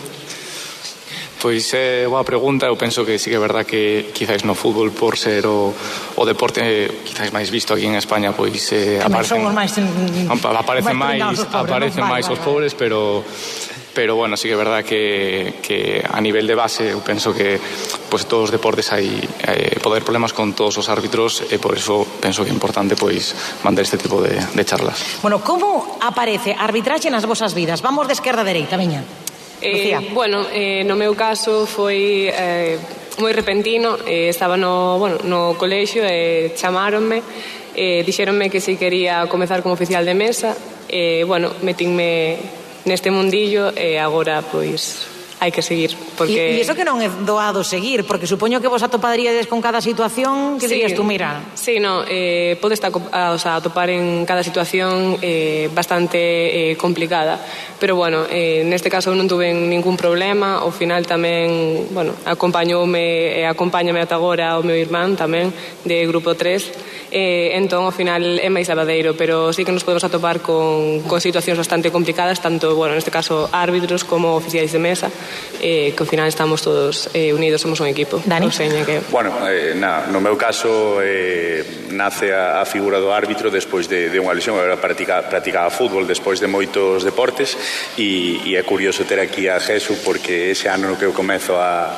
Pois é eh, boa pregunta, eu penso que sí que é verdad que quizáis no fútbol por ser o, o deporte eh, quizáis máis visto aquí en España, pois eh, aparecen máis, aparecen máis, aparecen máis os pobres, pero pero bueno, sí que é verdad que, que a nivel de base eu penso que pues, todos os deportes hai eh, poder problemas con todos os árbitros e por eso penso que é importante pois mandar este tipo de, de charlas. Bueno, como aparece a arbitraxe nas vosas vidas? Vamos de esquerda a dereita, veña. Eh, bueno, eh, no meu caso foi eh, moi repentino, eh, estaba no, bueno, no colexio e eh, chamáronme, eh, dixéronme que se quería comezar como oficial de mesa e, eh, bueno, metinme neste mundillo e agora, pois, hai que seguir, porque... E iso que non é doado seguir, porque supoño que vos atoparíades con cada situación, que sí, dirías tú, mira... Sí, no, eh, podes o sea, atopar en cada situación eh, bastante eh, complicada, pero bueno, eh, neste caso non tuve ningún problema, ao final tamén, bueno, acompañoume e acompáñame ata agora o meu irmán tamén, de Grupo tres, eh, entón ao final é máis lavadeiro, pero sí que nos podemos atopar con, con situacións bastante complicadas, tanto, bueno, neste caso árbitros como oficiais de mesa, eh, que ao final estamos todos eh, unidos, somos un equipo. Dani? Que... Bueno, eh, na, no meu caso eh, nace a, a figura do árbitro despois de, de unha lesión. Eu practicaba, practicaba fútbol despois de moitos deportes e, e é curioso ter aquí a Jesús porque ese ano no que eu comezo a,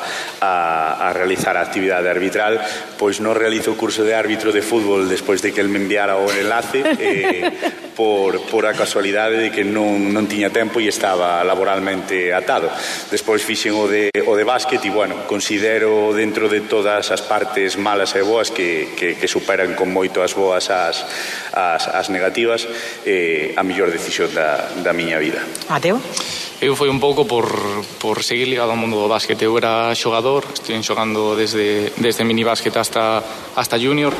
a, a realizar a actividade arbitral, pois non realizo o curso de árbitro de fútbol despois de que el me enviara o enlace eh, por, por a casualidade de que non, non tiña tempo e estaba laboralmente atado. Despois fixen o de, o de básquet e, bueno, considero dentro de todas as partes malas e boas que, que, que superan con moito as boas as, as, as negativas, eh, a mellor decisión da, da miña vida. Mateo? Eu foi un pouco por, por seguir ligado ao mundo do básquet. Eu era xogador, estou xogando desde, desde mini básquet hasta, hasta junior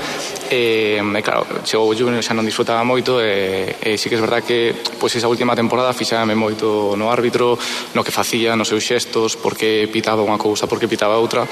e, e claro, chegou o junior xa non disfrutaba moito e, e sí que é verdad que pois, esa última temporada fixábame moito no árbitro, no que facía, nos seus xestos, porque pitaba unha cousa, porque pitaba outra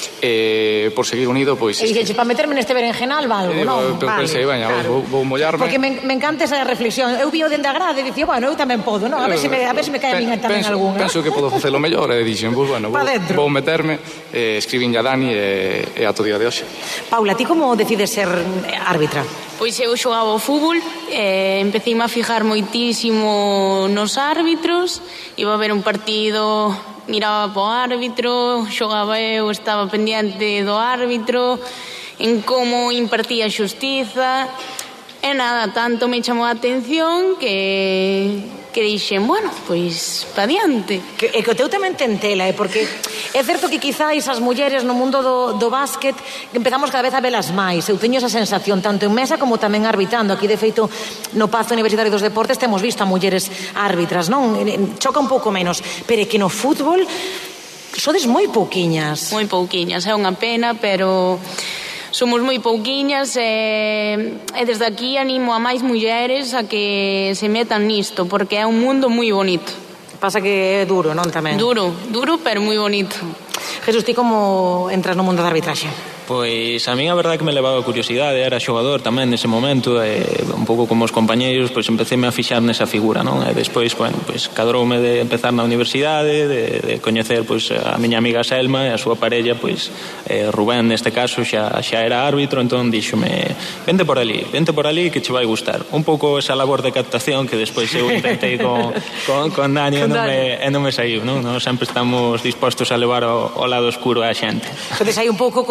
e por seguir unido, pois... E dixeche, para meterme neste berenjenal, va algo, eh, non? Pero vale, pensei, veña, claro. vou, vou mollarme. Porque me, me encanta esa reflexión. Eu vi o dende a grade e dicía, bueno, eu tamén podo, non? A ver se me, a ver se me cae a miña tamén penso, algunha. Penso que podo facelo mellor e dixen, pues, bueno, vou, vou meterme, eh, escribín a Dani e, e a todo día de hoxe. Paula, ti como decides ser árbitra? Pois eu xogaba ao fútbol, eh, empecéime a fijar moitísimo nos árbitros, iba a ver un partido, miraba po árbitro, xogaba eu, estaba pendiente do árbitro, en como impartía xustiza, e nada, tanto me chamou a atención que... que dixen, bueno, pois, pa diante. Que, e que o teu tamén ten tela, eh? Porque é certo que quizáis as mulleres no mundo do, do básquet empezamos cada vez a velas máis. Eu teño esa sensación, tanto en mesa como tamén arbitrando. Aquí, de feito, no Pazo Universitario dos Deportes temos visto a mulleres árbitras, non? Choca un pouco menos. Pero é que no fútbol sodes moi pouquiñas. Moi pouquiñas, é unha pena, pero... somos moi pouquiñas e, e desde aquí animo a máis mulleres a que se metan nisto, porque é un mundo moi bonito. Pasa que é duro, non, tamén? Duro, duro, pero moi bonito. Jesús, ti como entras no mundo da arbitraxe? Pois a min a verdade que me levaba a curiosidade, era xogador tamén nese momento e un pouco como os compañeiros, pois empecéme a fixar nesa figura, non? E despois, bueno, pois cadroume de empezar na universidade, de, de coñecer pois a miña amiga Selma e a súa parella, pois eh, Rubén neste caso xa xa era árbitro, entón díxome, vente por ali, vente por ali que che vai gustar. Un pouco esa labor de captación que despois eu intentei con con con Dani e non me e non me saiu, non? Nós sempre estamos dispostos a levar ao, ao lado oscuro a xente. Entonces hai un pouco como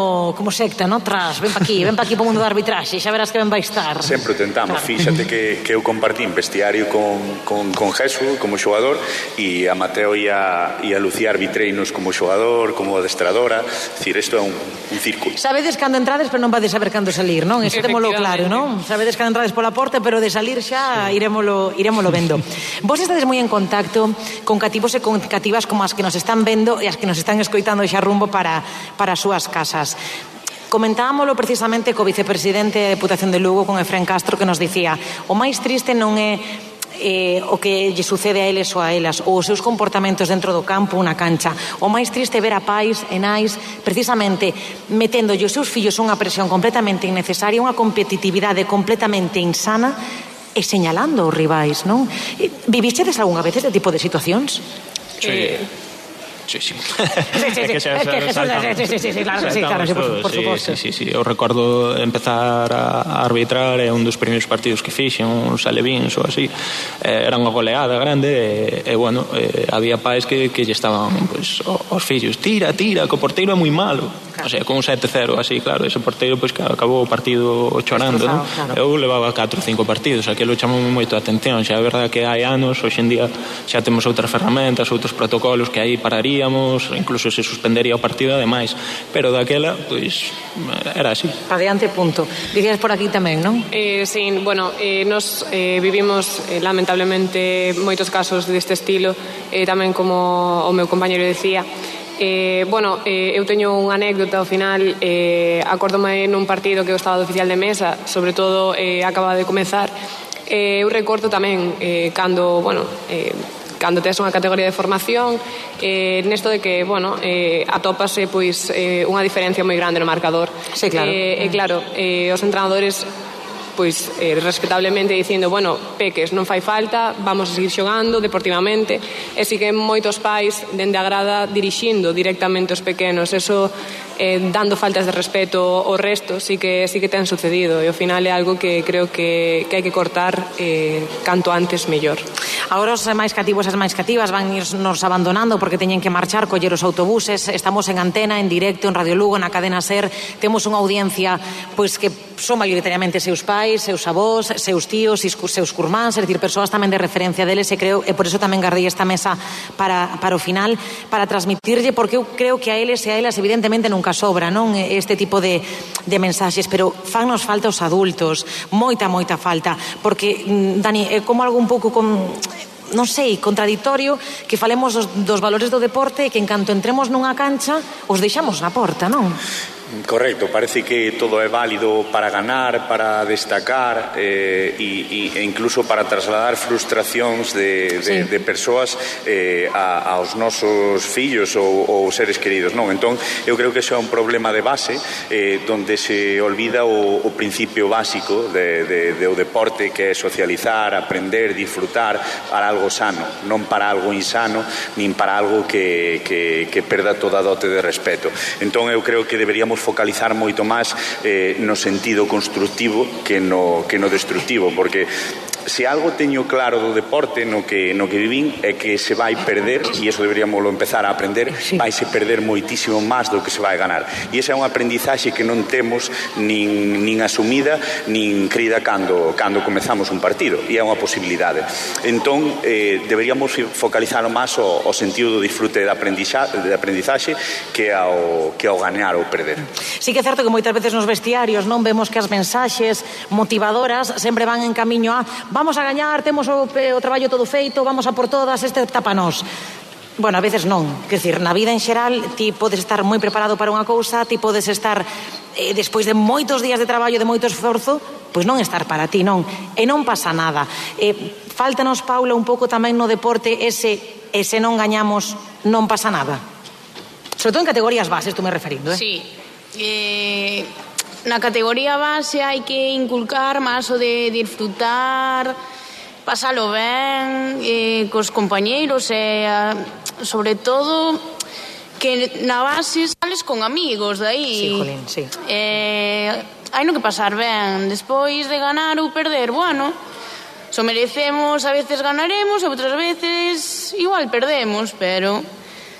como, como secta, no? Tras, ven pa aquí, ven pa aquí po mundo da arbitraxe, xa verás que ben vai estar. Sempre o tentamos, claro. Fíxate que, que eu compartín vestiario con, con, con Jesús como xogador e a Mateo e a, e a Lucía arbitreinos como xogador, como adestradora. Es decir, isto é un, un círculo. Sabedes cando entrades, pero non vades saber cando salir, non? Eso témolo claro, non? Sabedes cando entrades pola porta, pero de salir xa irémolo, irémolo vendo. Vos estades moi en contacto con cativos e con cativas como as que nos están vendo e as que nos están escoitando xa rumbo para, para as súas casas. Comentábamolo precisamente co vicepresidente da Deputación de Lugo, con Efrén Castro, que nos dicía o máis triste non é eh, o que lle sucede a eles ou a elas ou os seus comportamentos dentro do campo, unha cancha. O máis triste é ver a pais e nais precisamente metendo os seus fillos unha presión completamente innecesaria, unha competitividade completamente insana e señalando os rivais, non? Vivistedes algunha vez este tipo de situacións? Sí. Eh... Sí, sí. Sí, sí, sí. Es que Jesús, sí, sí, sí, claro que sí, claro, sí, por, por suposto. Sí, sí, sí. Eu recordo empezar a arbitrar e un dos primeiros partidos que fixen, uns alevins ou así, eh, era unha goleada grande e, e bueno, eh, había pais que, que lle estaban, pues, os fillos, tira, tira, que o porteiro é moi malo. Claro. O sea, con un sete cero así, claro, ese porteiro pues, acabou o partido chorando, non? Claro. Eu levaba catro ou cinco partidos, aquilo chamou moito a atención, xa é verdade que hai anos, hoxe en día xa temos outras ferramentas, outros protocolos que aí pararía, incluso se suspendería o partido ademais, pero daquela pois era así. Adiante, punto. Dicías por aquí tamén, non? Eh, sí, bueno, eh, nos eh, vivimos eh, lamentablemente moitos casos deste estilo, eh, tamén como o meu compañero decía. Eh, bueno, eh, eu teño unha anécdota ao final, eh, acórdome nun partido que eu estaba de oficial de mesa, sobre todo eh, acaba de comezar, eh, eu recordo tamén eh, cando, bueno, eh, cando tes unha categoría de formación, eh, nesto de que, bueno, eh, atópase pois eh, unha diferencia moi grande no marcador. Sí, claro. E eh, eh, claro, eh, os entrenadores pois eh, respetablemente dicindo, bueno, peques, non fai falta, vamos a seguir xogando deportivamente, e si que moitos pais dende a grada dirixindo directamente os pequenos, eso eh, dando faltas de respeto ao resto, sí que, sí que ten sucedido, e ao final é algo que creo que, que hai que cortar eh, canto antes mellor. Agora os máis cativos e as máis cativas van irnos abandonando porque teñen que marchar, coller os autobuses, estamos en antena, en directo, en Radio Lugo, na cadena SER, temos unha audiencia pois que son maioritariamente seus pais, seus avós, seus tíos, seus curmáns, é dicir, persoas tamén de referencia deles, e creo, e por eso tamén gardei esta mesa para, para o final, para transmitirlle, porque eu creo que a eles e a elas evidentemente nunca sobra, non, este tipo de, de mensaxes, pero fannos falta os adultos, moita, moita falta, porque, Dani, é como algo un pouco con... non sei, contradictorio que falemos dos, dos valores do deporte e que en canto entremos nunha cancha os deixamos na porta, non? Correcto, parece que todo é válido para ganar, para destacar eh, e, e incluso para trasladar frustracións de, de, sí. de persoas eh, a, aos nosos fillos ou, ou seres queridos, non? Entón, eu creo que iso é un problema de base eh, donde se olvida o, o principio básico de, de, de o deporte, que é socializar, aprender, disfrutar para algo sano, non para algo insano, nin para algo que, que, que perda toda a dote de respeto. Entón, eu creo que deberíamos focalizar moito máis eh, no sentido constructivo que no, que no destructivo, porque se algo teño claro do deporte no que, no que vivín é que se vai perder, e iso deberíamos empezar a aprender, sí. vai se perder moitísimo máis do que se vai ganar, e esa é unha aprendizaxe que non temos nin, nin asumida nin crida cando, cando comezamos un partido, e é unha posibilidade. Entón eh, deberíamos focalizar máis o, o sentido do disfrute de aprendizaxe, de aprendizaxe que ao, que ao ganar ou perder. Sí que é certo que moitas veces nos vestiarios non vemos que as mensaxes motivadoras sempre van en camiño a vamos a gañar, temos o, o traballo todo feito, vamos a por todas, este tapanos. Bueno, a veces non. Quer dizer, na vida en xeral, ti podes estar moi preparado para unha cousa, ti podes estar, eh, despois de moitos días de traballo, de moito esforzo, pois non estar para ti, non. E non pasa nada. Eh, fáltanos, Paula, un pouco tamén no deporte ese, ese non gañamos, non pasa nada. Sobre todo en categorías bases, tú me referindo, eh? Sí. Eh... Na categoría base hai que inculcar máis o de disfrutar, pasalo ben eh, cos compañeiros e a, sobre todo que na base sales con amigos de aí. Sí, jolín, sí. Eh, hai no que pasar ben, despois de ganar ou perder, bueno, so merecemos, a veces ganaremos, outras veces igual perdemos, pero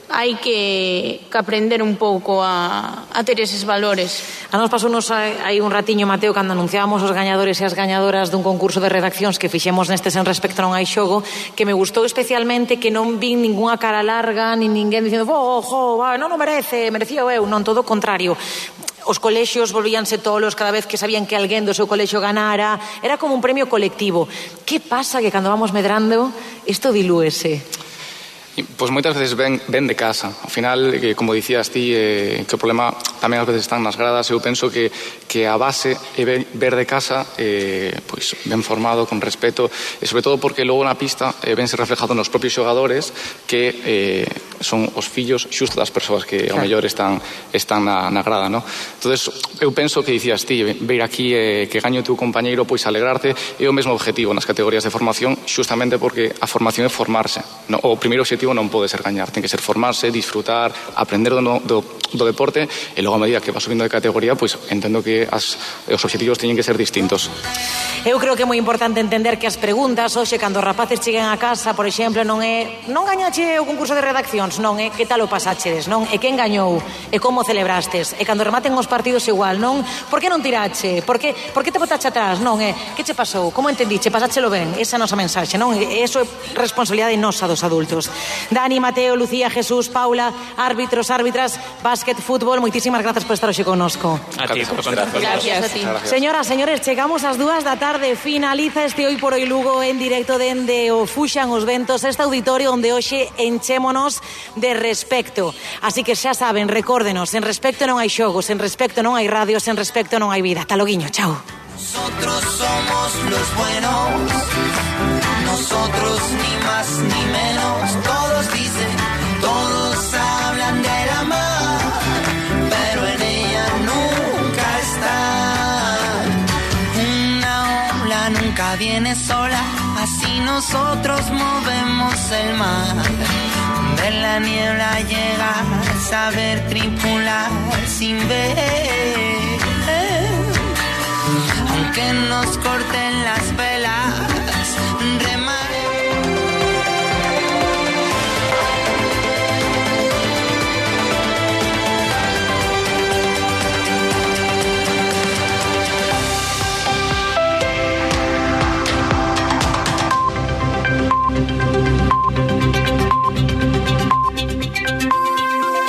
hai que, que aprender un pouco a, a ter eses valores. A nos pasounos hai un ratiño, Mateo, cando anunciábamos os gañadores e as gañadoras dun concurso de redaccións que fixemos nestes En Respecto Non Hai Xogo, que me gustou especialmente que non vin ninguna cara larga, nin ninguén dicindo, oh, jo, non o merece, merecía eu, non, todo o contrario. Os colexios volvíanse tolos cada vez que sabían que alguén do seu colexio ganara, era como un premio colectivo. Que pasa que cando vamos medrando isto dilúese? Pois moitas veces ven, ven de casa. Ao final, eh, como dicías ti, eh, que o problema tamén ás veces están nas gradas. Eu penso que, que a base é ver de casa eh, pois ben formado, con respeto, e sobre todo porque logo na pista eh, vense reflejado nos propios xogadores que eh, son os fillos xusto das persoas que ao mellor están, están na, na grada, no? Entonces, eu penso que dicías ti, ver aquí eh, que gaño o teu compañeiro, pois alegrarte, é o mesmo objetivo nas categorías de formación, justamente porque a formación é formarse, no? O primeiro objetivo non pode ser gañar, ten que ser formarse, disfrutar, aprender do, do, do deporte, e logo a medida que va subindo de categoría, pois entendo que as, os objetivos teñen que ser distintos. Eu creo que é moi importante entender que as preguntas hoxe, cando os rapaces cheguen a casa, por exemplo, non é non gañache o concurso de redaccións, non é que tal o pasáchedes, non é quen gañou, e como celebrastes, e cando rematen os partidos igual, non por que non tirache, por que, por que te botache atrás, non é que che pasou, como entendiche, pasáchelo ben, esa é a nosa mensaxe, non? E iso é responsabilidade nosa dos adultos. Dani, Mateo, Lucía, Jesús, Paula, árbitros, árbitras, básquet, fútbol, moitísimas grazas por estar hoxe connosco. A ti, por contar. Gracias a ti. Señoras, señores, chegamos ás dúas da tarde, finaliza este Hoy por Hoy Lugo en directo dende o Fuxan os Ventos, este auditorio onde hoxe enchémonos de respecto. Así que xa saben, recórdenos, en respecto non hai xogos, en respecto non hai radios, en respecto non hai vida. Ata loguiño, chao. Nosotros somos los buenos, nosotros ni más ni menos. Todos dicen, todos hablan de la mar, pero en ella nunca están. Una ola nunca viene sola, así nosotros movemos el mar. Ver la niebla llegar, saber tripular sin ver. Aunque nos corten las velas,